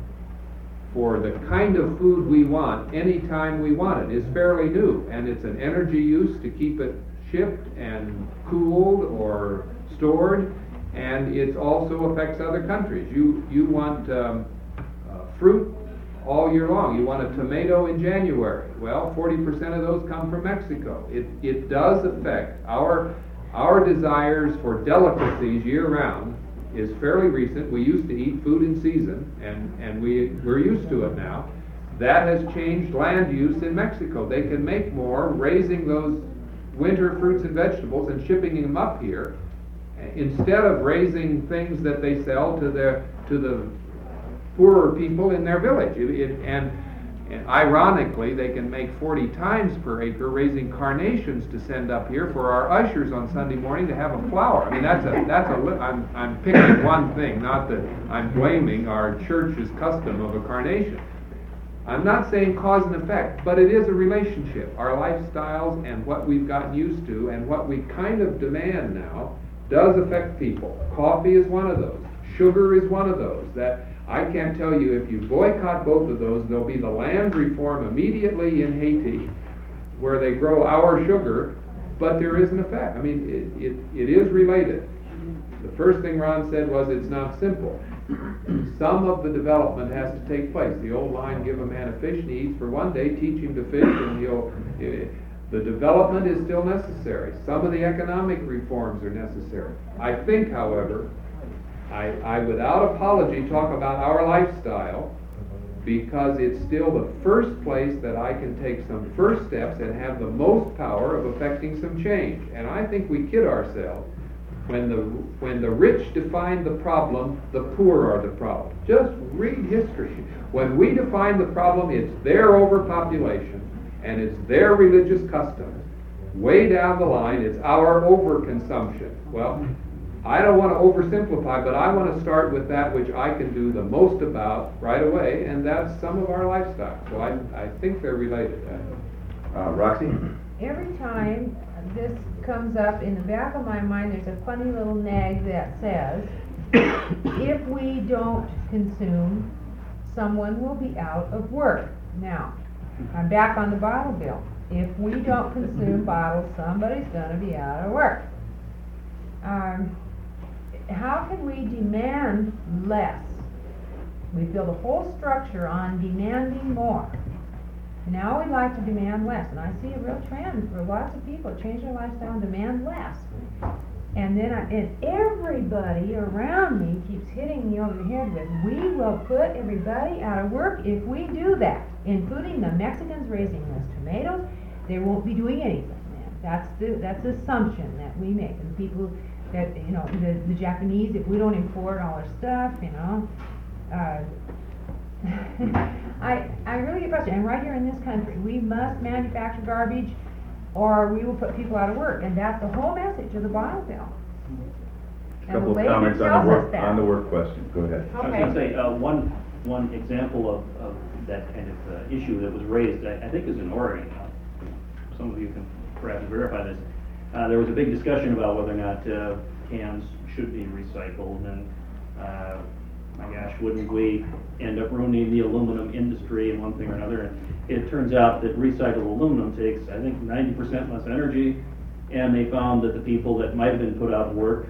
for the kind of food we want anytime we want it is fairly new, and it's an energy use to keep it shipped and cooled or stored. And it also affects other countries. You you want um, uh, fruit all year long. You want a tomato in January. Well, forty percent of those come from Mexico. It it does affect our our desires for delicacies year round is fairly recent. We used to eat food in season, and and we we're used to it now. That has changed land use in Mexico. They can make more raising those winter fruits and vegetables and shipping them up here, instead of raising things that they sell to the to the poorer people in their village. It, it, and, and ironically, they can make forty times per acre raising carnations to send up here for our ushers on Sunday morning to have a flower. I mean, that's a that's a. I'm I'm picking one thing, not that I'm blaming our church's custom of a carnation. I'm not saying cause and effect, but it is a relationship. Our lifestyles and what we've gotten used to and what we kind of demand now does affect people. Coffee is one of those. Sugar is one of those. That I can't tell you, if you boycott both of those, there'll be the land reform immediately in Haiti where they grow our sugar, but there is an effect. I mean, it, it, it is related. The first thing Ron said was it's not simple. Some of the development has to take place. The old line, give a man a fish and he eats for one day, teach him to fish and he'll... It, The development is still necessary. Some of the economic reforms are necessary. I think, however, I, I without apology talk about our lifestyle because it's still the first place that I can take some first steps and have the most power of affecting some change. And I think we kid ourselves When the, when the rich define the problem, the poor are the problem. Just read history. When we define the problem, it's their overpopulation and it's their religious customs. Way down the line, it's our overconsumption. Well, I don't want to oversimplify, but I want to start with that which I can do the most about right away, and that's some of our lifestyle. So I, I think they're related. Uh, Roxy? Every time this comes up, in the back of my mind, there's a funny little nag that says, if we don't consume, someone will be out of work. Now, I'm back on the bottle bill. If we don't consume bottles, somebody's gonna be out of work. Um, how can we demand less? We build a whole structure on demanding more. Now we like to demand less, and I see a real trend for lots of people change their lifestyle and demand less. And then I, and everybody around me keeps hitting me over the head with, we will put everybody out of work if we do that, including the Mexicans raising those tomatoes. They won't be doing anything. That's the that's the assumption that we make. And people that, you know, the, the Japanese, if we don't import all our stuff, you know, uh, I, I really get frustrated. And right here in this country, we must manufacture garbage or we will put people out of work. And that's the whole message of the bottle bill. And Couple the of comments on tells the us work, that. on the work question. Go ahead. I was Okay. gonna say, uh, one, one example of, of that kind of uh, issue that was raised, I, I think is in Oregon. Uh, Some of you can perhaps verify this. Uh, there was a big discussion about whether or not uh, cans should be recycled, and uh, my gosh, wouldn't we end up ruining the aluminum industry in one thing or another? And it turns out that recycled aluminum takes, I think, ninety percent less energy, and they found that the people that might have been put out of work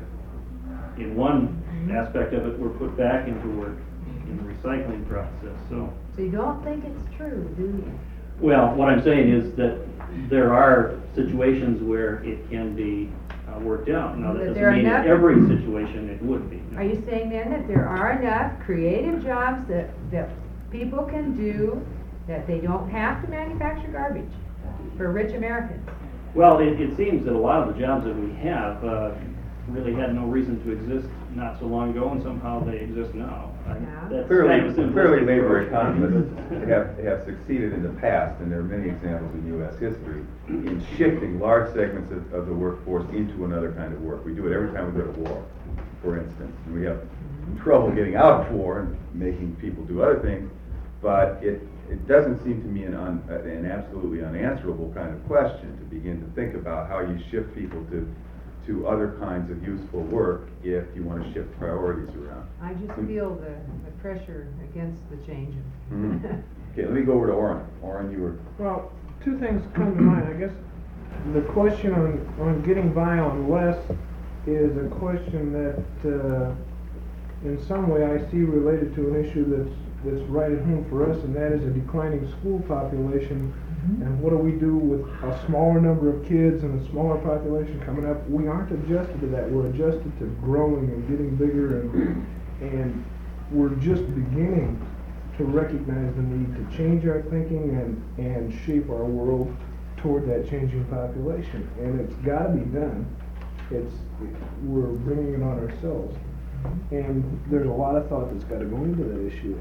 in one aspect of it were put back into work in the recycling process. So, So you don't think it's true, do you? well, what I'm saying is that there are situations where it can be uh, worked out. Now, that But doesn't there are mean in enough- every situation it would be. Are you saying then that there are enough creative jobs that, that people can do, that they don't have to manufacture garbage for rich Americans? Well, it, it seems that a lot of the jobs that we have uh, really had no reason to exist not so long ago, and somehow they exist now. I- Yeah. that's Clearly, kind of a simplistic clearly labor approach. economists have, have succeeded in the past, and there are many examples in U S history, in shifting large segments of, of the workforce into another kind of work. We do it every time we go to war, for instance. And we have trouble getting out of war and making people do other things, but it, it doesn't seem to me an, un, an absolutely unanswerable kind of question to begin to think about how you shift people to to other kinds of useful work if you want to shift priorities around. I just feel the, the pressure against the change. Mhm. Okay, let me go over to Oren. Oren, you were... Well, two things come to mind. I guess the question on, on getting by on less is a question that, uh, in some way, I see related to an issue that's, that's right at home for us, and that is a declining school population. And what do we do with a smaller number of kids and a smaller population coming up? We aren't adjusted to that. We're adjusted to growing and getting bigger, and and we're just beginning to recognize the need to change our thinking and, and shape our world toward that changing population. And it's got to be done. It's we're bringing it on ourselves. And there's a lot of thought that's got to go into that issue.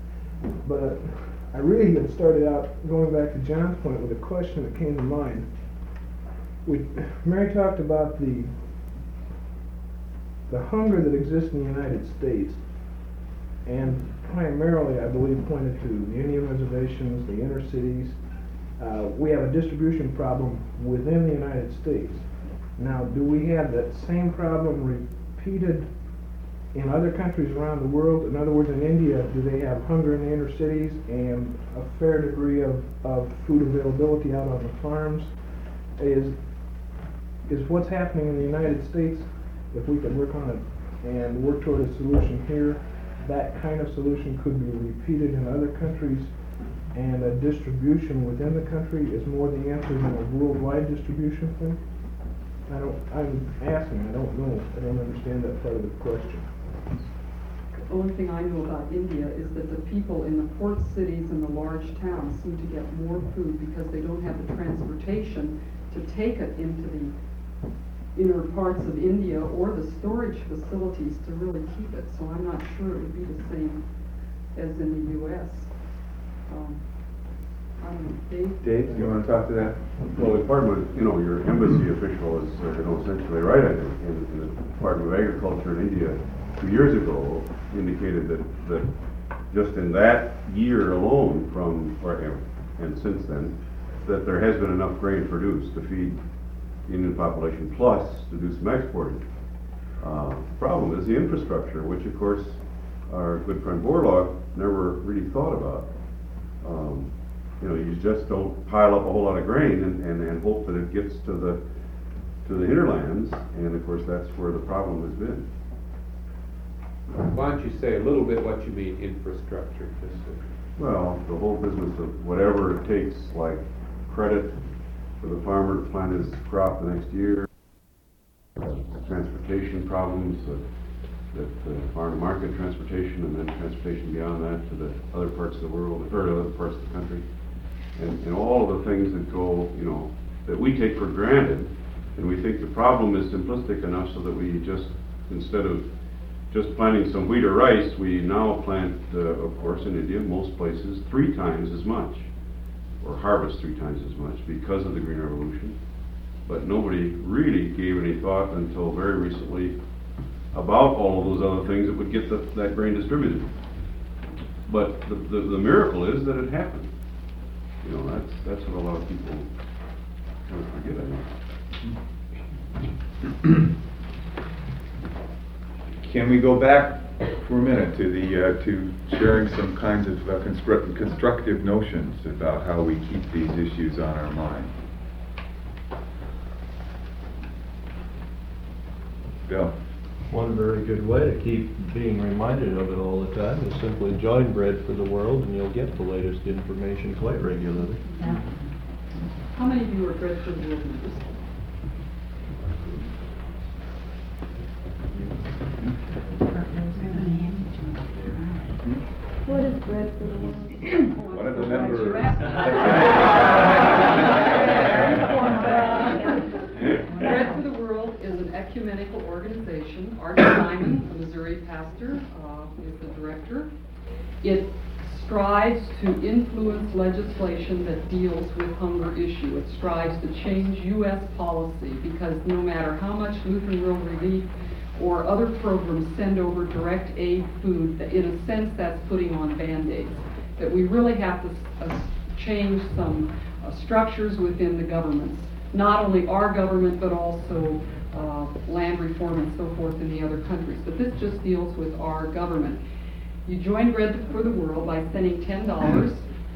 But I really had started out going back to John's point with a question that came to mind. We, Mary talked about the the hunger that exists in the United States, and primarily, I believe, pointed to the Indian reservations, the inner cities. Uh, we have a distribution problem within the United States. Now, do we have that same problem repeated in other countries around the world? In other words, in India, do they have hunger in the inner cities and a fair degree of, of food availability out on the farms? Is, is what's happening in the United States, if we could work on it and work toward a solution here, that kind of solution could be repeated in other countries, and a distribution within the country is more the answer than a worldwide distribution thing? I don't, I'm asking, I don't know, I don't understand that part of the question. The only thing I know about India is that the people in the port cities and the large towns seem to get more food because they don't have the transportation to take it into the inner parts of India or the storage facilities to really keep it, so I'm not sure it would be the same as in the U S. Um, I don't know, Dave? Dave, you wanna talk to that? Well, the Department, you know, your embassy official is, uh, you know, essentially right, I think, in, in the Department of Agriculture in India, two years ago, indicated that, that just in that year alone from, or, and since then, that there has been enough grain produced to feed the Indian population, plus to do some exporting. Uh, problem is the infrastructure, which of course our good friend Borlaug never really thought about. Um, you know, you just don't pile up a whole lot of grain and, and, and hope that it gets to the to the hinterlands, and of course that's where the problem has been. Why don't you say a little bit what you mean infrastructure? Just so- Well, the whole business of whatever it takes, like credit for the farmer to plant his crop the next year, uh, transportation problems, uh, that uh, farm to market transportation, and then transportation beyond that to the other parts of the world, or to other parts of the country, and, and all of the things that go, you know, that we take for granted, and we think the problem is simplistic enough so that we just, instead of just planting some wheat or rice, we now plant, uh, of course, in India, most places, three times as much, or harvest three times as much because of the Green Revolution. But nobody really gave any thought until very recently about all of those other things that would get the, that grain distributed. But the, the, the miracle is that it happened. You know, that's, that's what a lot of people kind of forget, I think. Can we go back for a minute to the, uh, to sharing some kinds of uh, construct, constructive notions about how we keep these issues on our mind? Bill? One very good way to keep being reminded of it all the time is simply join Bread for the World, and you'll get the latest information quite regularly. Yeah. How many of you are Bread for the World members? What is Bread for the World? One of the members. Bread for the World is an ecumenical organization. Art Simon, a Missouri pastor, uh, is the director. It strives to influence legislation that deals with hunger issue. It strives to change U S policy, because no matter how much Lutheran World Relief or other programs send over direct aid food, that in a sense that's putting on Band-Aids. That we really have to uh, change some uh, structures within the governments. Not only our government, but also uh, land reform and so forth in the other countries. But this just deals with our government. You join Bread for the World by sending ten dollars,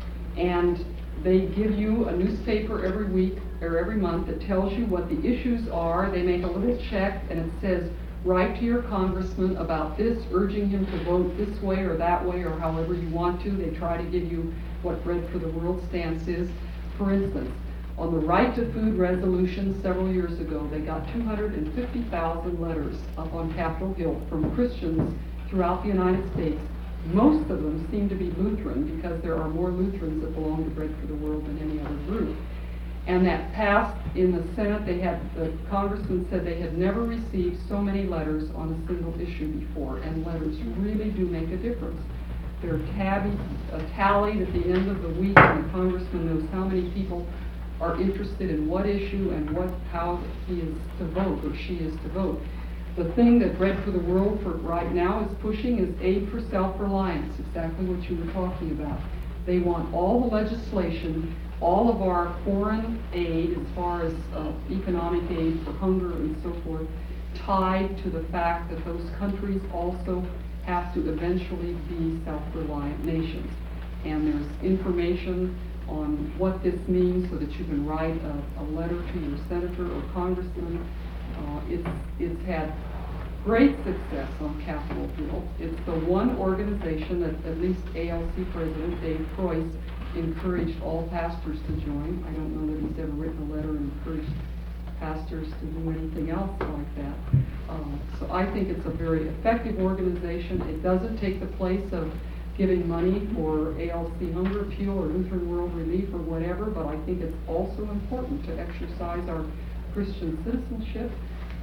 and they give you a newspaper every week or every month that tells you what the issues are. They make a little check, and it says, write to your congressman about this, urging him to vote this way or that way, or however you want to. They try to give you what Bread for the World stance is. For instance, on the right to food resolution several years ago, they got two hundred fifty thousand letters up on Capitol Hill from Christians throughout the United States. Most of them seem to be Lutheran, because there are more Lutherans that belong to Bread for the World than any other group. And that passed in the Senate. They had, the congressman said they had never received so many letters on a single issue before, and letters really do make a difference. They're tabby, uh, tallied at the end of the week, and the congressman knows how many people are interested in what issue and what, how he is to vote, or she is to vote. The thing that Bread for the World for right now is pushing is aid for self-reliance, exactly what you were talking about. They want all the legislation, all of our foreign aid, as far as uh, economic aid for hunger and so forth, tied to the fact that those countries also have to eventually be self-reliant nations. And there's information on what this means so that you can write a, a letter to your senator or congressman. Uh, it's, it's had great success on Capitol Hill. It's the one organization that at least A L C President Dave Preuss encouraged all pastors to join. I don't know that he's ever written a letter and encouraged pastors to do anything else like that. Uh, so I think it's a very effective organization. It doesn't take the place of giving money for A L C Hunger Appeal or Lutheran World Relief or whatever, but I think it's also important to exercise our Christian citizenship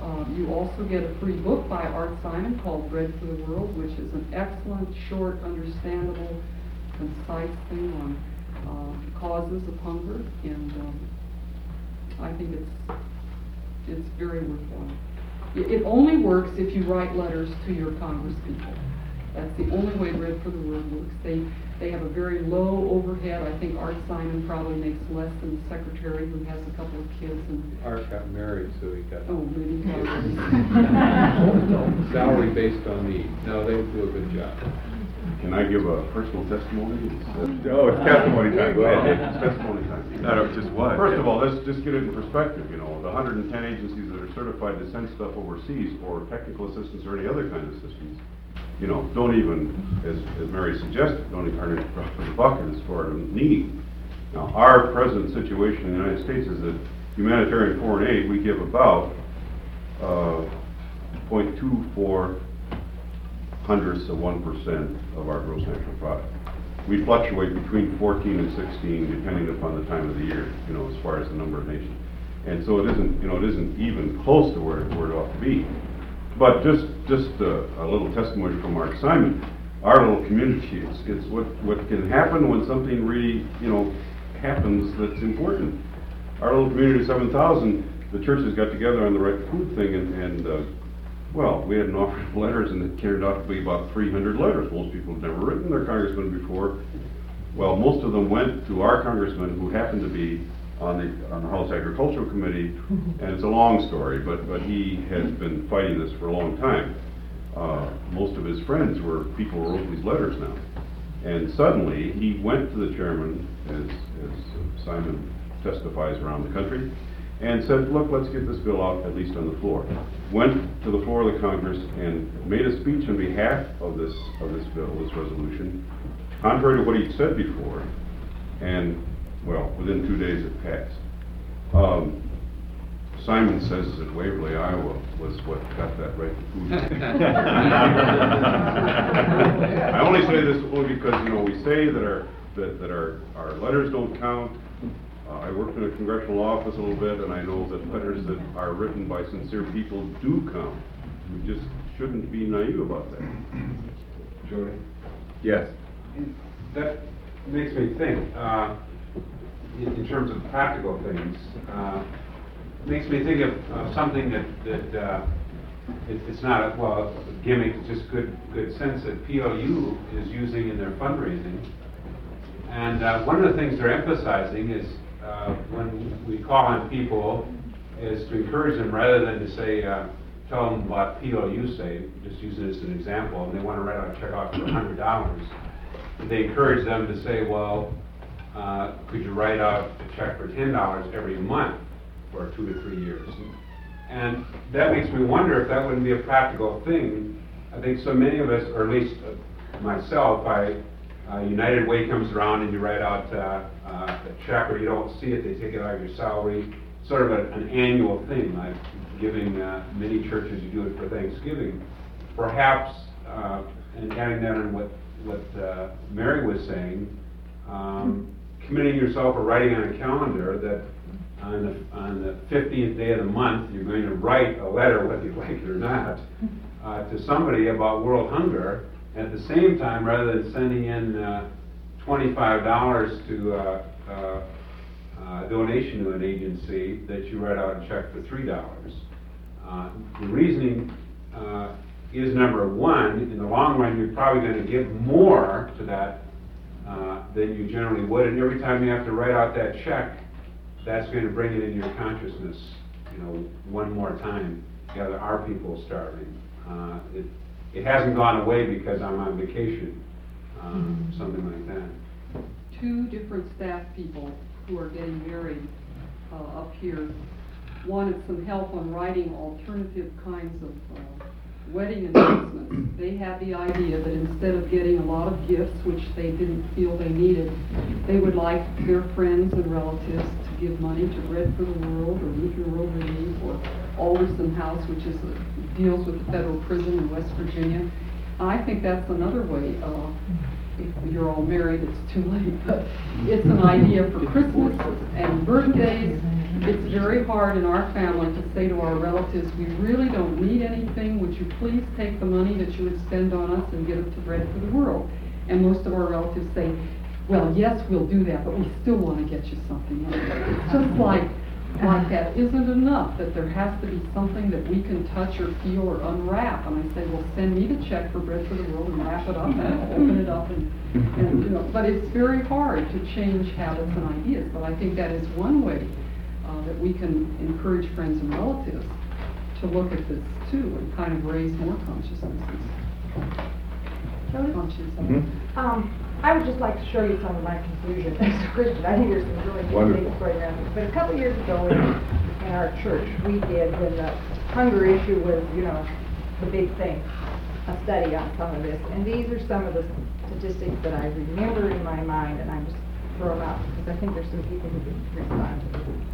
Uh, you also get a free book by Art Simon called Bread for the World, which is an excellent, short, understandable, concise thing on uh, causes of hunger, and um, I think it's it's very worthwhile. It, it only works if you write letters to your congresspeople. That's the only way Bread for the World works. They they have a very low overhead. I think Art Simon probably makes less than the secretary who has a couple of kids and. Art got married, so he got. Oh, maybe. Salary based on need. No, they do a good job. Can I give a personal testimony? Oh, it's testimony time, go ahead. It's testimony time. No, no, just what? First of all, let's just get it in perspective, you know, the one hundred ten agencies that are certified to send stuff overseas or technical assistance or any other kind of assistance, you know, don't even, as, as Mary suggested, don't even earn a drop of the bucket as far as need. Now, our present situation in the United States is that humanitarian foreign aid, we give about uh, zero point two four hundredths of one percent of our gross national product. We fluctuate between fourteen and sixteen, depending upon the time of the year, you know, as far as the number of nations. And so it isn't, you know, it isn't even close to where, where it ought to be. But just, just a, a little testimony from Art Simon, our little community, it's, it's what, what can happen when something really, you know, happens that's important. Our little community of seven thousand, the churches got together on the right food thing, and, and uh, well, we had an offering of letters, and it turned out to be about three hundred letters. Most people had never written their congressman before. Well, most of them went to our congressman, who happened to be on the, on the House Agricultural Committee, and it's a long story, but, but he has been fighting this for a long time. Uh, most of his friends were people who wrote these letters now. And suddenly, he went to the chairman, as, as Simon testifies around the country, and said, look, let's get this bill out, at least on the floor. Went to the floor of the Congress and made a speech on behalf of this, of this bill, this resolution, contrary to what he'd said before, and, well, within two days it passed. Um, Simon says that Waverly, Iowa was what got that right to food. I only say this only because, you know, we say that our, that, that our, our letters don't count. Uh, I worked in a congressional office a little bit, and I know that letters that are written by sincere people do count. We just shouldn't be naive about that. Jody? Yes. That makes me think, uh, in, in terms of practical things, uh, makes me think of, of something that, that uh, it, it's not a, well, a gimmick, it's just good, good sense that P L U is using in their fundraising. And uh, one of the things they're emphasizing is uh, when we call on people is to encourage them, rather than to say, uh, tell them what P L U say, just use it as an example, and they want to write out a check off for one hundred dollars. They encourage them to say, well, uh, could you write out a check for ten dollars every month for two to three years? And that makes me wonder if that wouldn't be a practical thing. I think so many of us, or at least uh, myself, I, uh, United Way comes around and you write out uh, uh, a check, or you don't see it, they take it out of your salary. Sort of a, an annual thing, like giving uh, many churches, you do it for Thanksgiving. Perhaps, uh, and adding that on what, what uh, Mary was saying, um, committing yourself or writing on a calendar that on the, on the fifteenth day of the month, you're going to write a letter, whether you like it or not, uh, to somebody about world hunger. And at the same time, rather than sending in uh, twenty-five dollars to uh, uh, uh, donation to an agency, that you write out a check for three dollars. Uh, the reasoning uh, is, number one, in the long run, you're probably going to give more to that uh, than you generally would. And every time you have to write out that check, that's going to bring it into your consciousness, you know, one more time. Yeah, there are people starving. Uh, it, it hasn't gone away because I'm on vacation, um, mm-hmm. something like that. Two different staff people who are getting married uh, up here wanted some help on writing alternative kinds of uh, wedding announcements. They had the idea that instead of getting a lot of gifts, which they didn't feel they needed, they would like their friends and relatives to give money to Bread for the World or Lutheran World Relief or Alderson House, which is a, deals with the federal prison in West Virginia. I think that's another way. Uh, if you're all married, it's too late, but it's an idea for Christmas and birthdays it's very hard in our family to say to our relatives, we really don't need anything, would you please take the money that you would spend on us and give it to Bread for the World? And most of our relatives say, well, yes, we'll do that, but we still want to get you something. It's just like, like that isn't enough, that there has to be something that we can touch or feel or unwrap. And I say, well, send me the check for Bread for the World and wrap it up and I'll open it up and, and, you know, but it's very hard to change habits and ideas. But I think that is one way uh, that we can encourage friends and relatives to look at this too and kind of raise more consciousnesses. Conscience. Mm-hmm. Um, I would just like to show you some of my conclusions as a Christian. I think there's some really good things going on. But a couple of years ago in, in our church, we did, when the hunger issue was, you know, the big thing, a study on some of this. And these are some of the statistics that I remember in my mind, and I'm just throw them out because I think there's some people who can respond to them.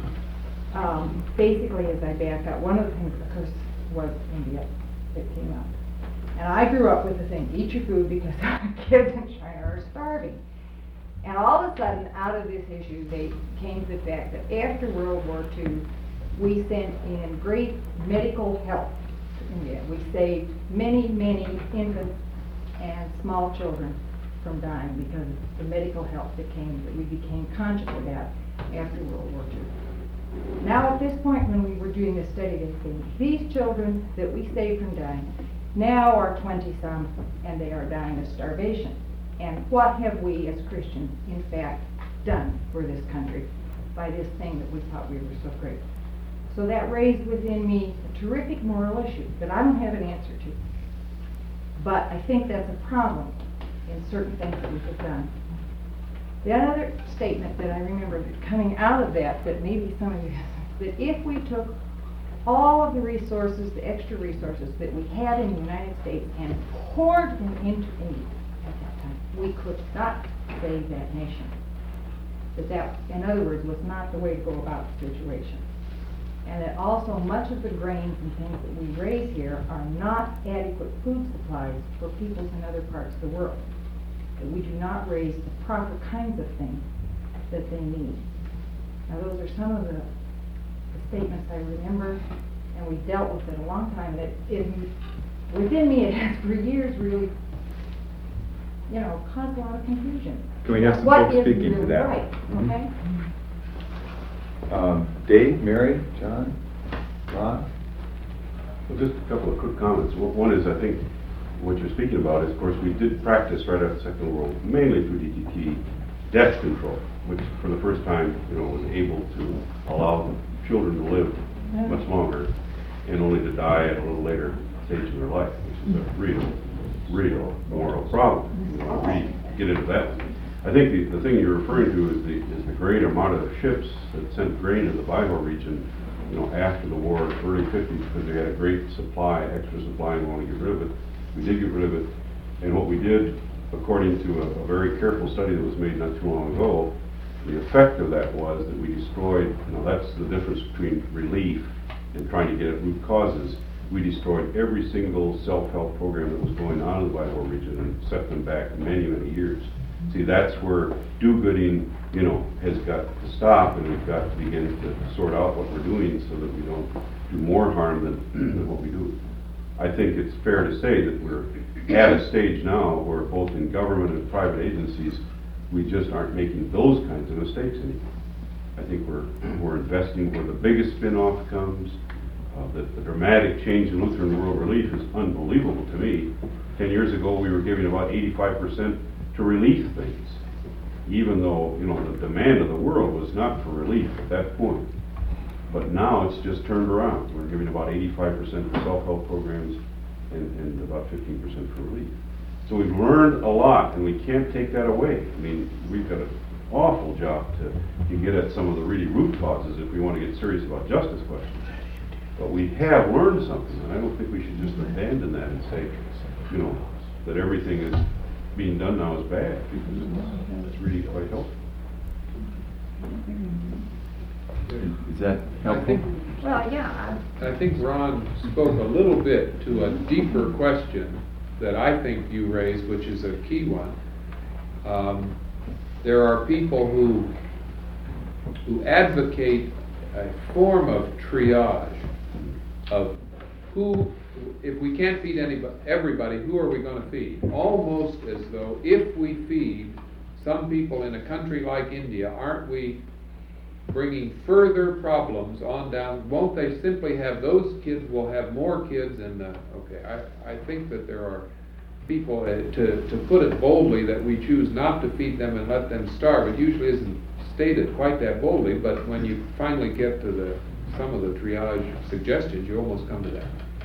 Um, basically, as I back up, one of the things, of course, was India that came up. And I grew up with the thing, eat your food because kids in China are starving. And all of a sudden, out of this issue, they came to the fact that after World War Two, we sent in great medical help to India. We saved many, many infants and small children from dying because of the medical help that came, that we became conscious of that after World War Two. Now, at this point, when we were doing this study, they said, these children that we saved from dying now are twenty-some, and they are dying of starvation. And what have we as Christians, in fact, done for this country by this thing that we thought we were so great? So that raised within me a terrific moral issue that I don't have an answer to. But I think that's a problem in certain things that we have done. The other statement that I remember coming out of that, that maybe some of you have, that if we took all of the resources, the extra resources that we had in the United States and poured them into India at that time, we could not save that nation. That that, in other words, was not the way to go about the situation. And that also much of the grains and things that we raise here are not adequate food supplies for peoples in other parts of the world. That we do not raise the proper kinds of things that they need. Now those are some of the the statements I remember, and we dealt with it a long time. That it, within me, it has for years really, you know, caused a lot of confusion. Can we have some what folks is speaking really to that? Right, Mm-hmm. okay? Um, Dave, Mary, John, Ron? Well, just a couple of quick comments. One is, I think, what you're speaking about is, of course, we did practice right after the Second World War, mainly through D T T, death control, which for the first time, you know, was able to allow children to live Yeah. much longer and only to die at a little later stage of their life, which is a real, real moral problem. You know, we get into that. I think the, the thing you're referring to is the is the great amount of ships that sent grain to the Bihor region, you know, after the war, early fifties, because they had a great supply, extra supply, and wanted to get rid of it. We did get rid of it, and what we did, according to a, a very careful study that was made not too long ago, the effect of that was that we destroyed, you know, that's the difference between relief and trying to get at root causes. We destroyed every single self-help program that was going on in the Bihor region and set them back many, many years. See, that's where do-gooding, you know, has got to stop, and we've got to begin to sort out what we're doing so that we don't do more harm than, than what we do. I think it's fair to say that we're at a stage now where both in government and private agencies, we just aren't making those kinds of mistakes anymore. I think we're we're investing where the biggest spin-off comes. Uh, the, the dramatic change in Lutheran World Relief is unbelievable to me. Ten years ago, we were giving about eighty-five percent to relief things, even though, you know, the demand of the world was not for relief at that point. But now it's just turned around. We're giving about eighty-five percent for self-help programs and, and about fifteen percent for relief. So we've learned a lot, and we can't take that away. I mean, we've got an awful job to, to get at some of the really root causes if we want to get serious about justice questions. But we have learned something, and I don't think we should just abandon that and say, you know, that everything is being done now is bad, because it's, it's really quite helpful. Is that I helpful? think, well, yeah. I think Ron spoke a little bit to a deeper question that I think you raised, which is a key one. Um, there are people who who advocate a form of triage of who, if we can't feed anybody, everybody, who are we going to feed? Almost as though if we feed some people in a country like India, aren't we bringing further problems on down? Won't they simply have, those kids will have more kids and, uh, okay, I, I think that there are people, uh, to, to put it boldly, that we choose not to feed them and let them starve. It usually isn't stated quite that boldly, but when you finally get to the some of the triage suggestions, you almost come to that.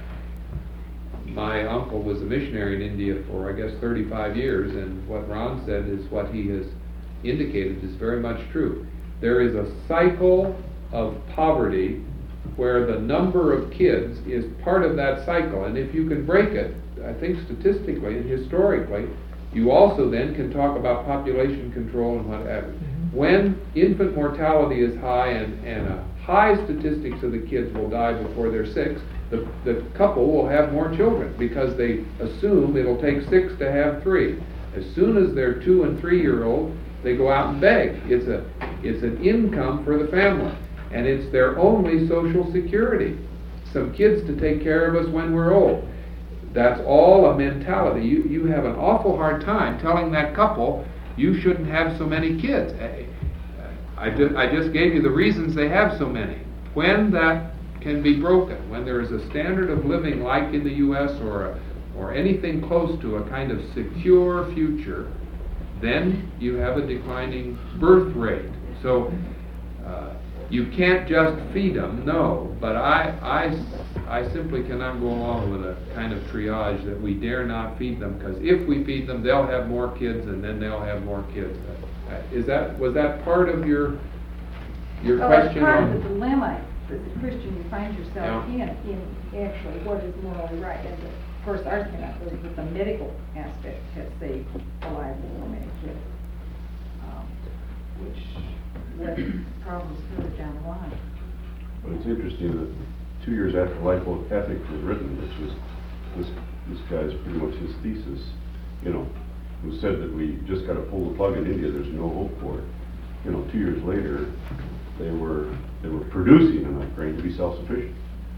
My uncle was a missionary in India for, I guess, thirty-five years, and what Ron said is what he has indicated is very much true. There is a cycle of poverty where the number of kids is part of that cycle, and if you can break it, I think statistically and historically, you also then can talk about population control and what have you. Mm-hmm. When infant mortality is high and, and a high statistics of the kids will die before they're six, the, the couple will have more children because they assume it'll take six to have three. As soon as they're two and three year old, they go out and beg. It's a it's an income for the family, and it's their only social security. Some kids to take care of us when we're old. That's all a mentality. You you have an awful hard time telling that couple you shouldn't have so many kids. I, I, just, I just gave you the reasons they have so many. When that can be broken, when there is a standard of living like in the U S or a, or anything close to a kind of secure future, then you have a declining birth rate. So uh, you can't just feed them, no, but I, I, I simply cannot go along with a kind of triage that we dare not feed them, because if we feed them, they'll have more kids, and then they'll have more kids. Uh, is that, was that part of your your oh, question? It's part on, of the dilemma that the Christian you find yourself Yeah. in, in actually what is morally right. And the, of course, ours came out with the medical aspect has saved the lives of so many kids, um, which led problems further down the line. But it's interesting that two years after Life Ethics was written, which was this this guy's pretty much his thesis, you know, who said that we just got to pull the plug in India. There's no hope for it. You know, two years later, they were they were producing enough grain to be self-sufficient.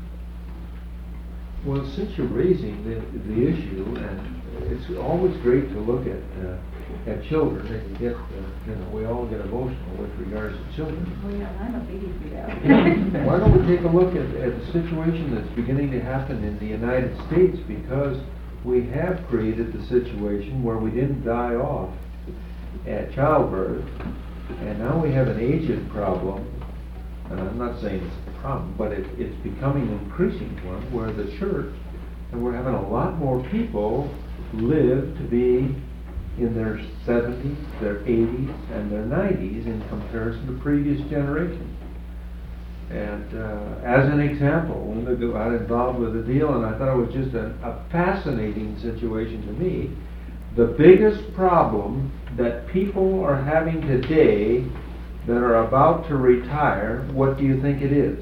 Well, since you're raising the the issue, and it's always great to look at uh, at children, and you get, uh, you know, we all get emotional with regards to children. Well, yeah, I'm a baby for that. Why don't we take a look at, at the situation that's beginning to happen in the United States, because we have created the situation where we didn't die off at childbirth, and now we have an aging problem. And I'm not saying it's a problem, but it, it's becoming an increasing one where the church, and we're having a lot more people live to be in their seventies, their eighties, and their nineties in comparison to previous generations. And uh, as an example, Linda got involved with the deal, and I thought it was just a, a fascinating situation to me. The biggest problem that people are having today that are about to retire, what do you think it is?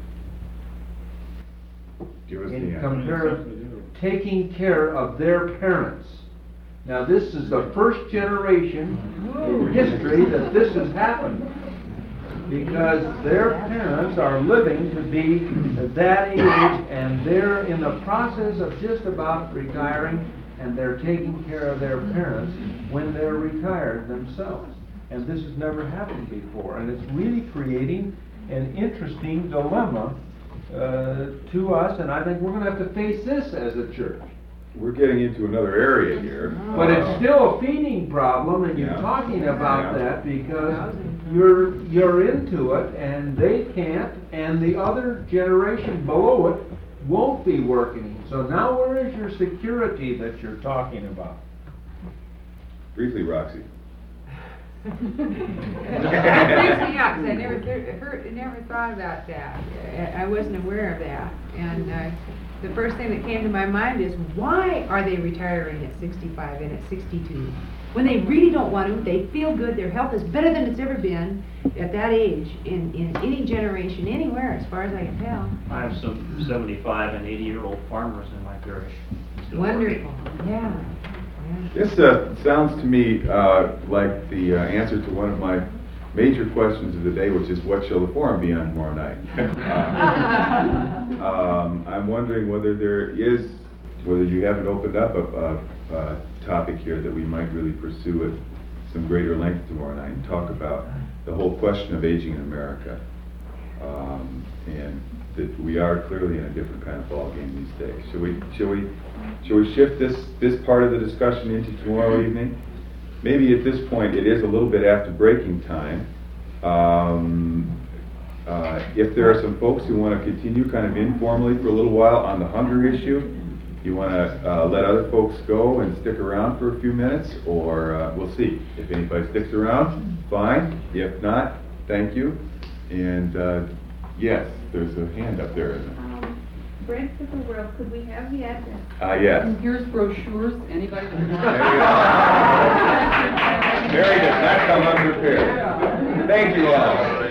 Give us In the compar- taking care of their parents. Now, this is the first generation in history that this has happened, because their parents are living to be that age, and they're in the process of just about retiring, and they're taking care of their parents when they're retired themselves. And this has never happened before, and it's really creating an interesting dilemma uh, to us, and I think we're going to have to face this as a church. We're getting into another area here. But it's still a feeding problem, and you're Yeah. talking about Yeah. that because you're you're into it, and they can't, and the other generation below it won't be working. So now where is your security that you're talking about? Briefly, Roxy. That freaks me out, 'cause I never, th- heard, never thought about that. I, I wasn't aware of that. And uh, the first thing that came to my mind is, why are they retiring at sixty-five and at sixty-two? When they really don't want to, they feel good, their health is better than it's ever been at that age in, in any generation, anywhere, as far as I can tell. I have some seventy-five and eighty-year-old farmers in my parish. still Wonderful, working. yeah. This uh, sounds to me uh, like the uh, answer to one of my major questions of the day, which is what shall the forum be on tomorrow night? um, um, I'm wondering whether there is, whether you haven't opened up a, a, a topic here that we might really pursue at some greater length tomorrow night and talk about the whole question of aging in America. Um, and that we are clearly in a different kind of ballgame these days. Shall we, shall we, shall we shift this, this part of the discussion into tomorrow evening? Maybe at this point, it is a little bit after breaking time. Um, uh, if there are some folks who want to continue kind of informally for a little while on the hunger issue, you want to uh, let other folks go and stick around for a few minutes, or uh, we'll see. If anybody sticks around, fine. If not, thank you. And uh, yes, there's a hand up there. Um, Bread for the World, could we have the address? Ah, uh, yes. And here's brochures, anybody that wants. Mary does not come unprepared. Thank you all.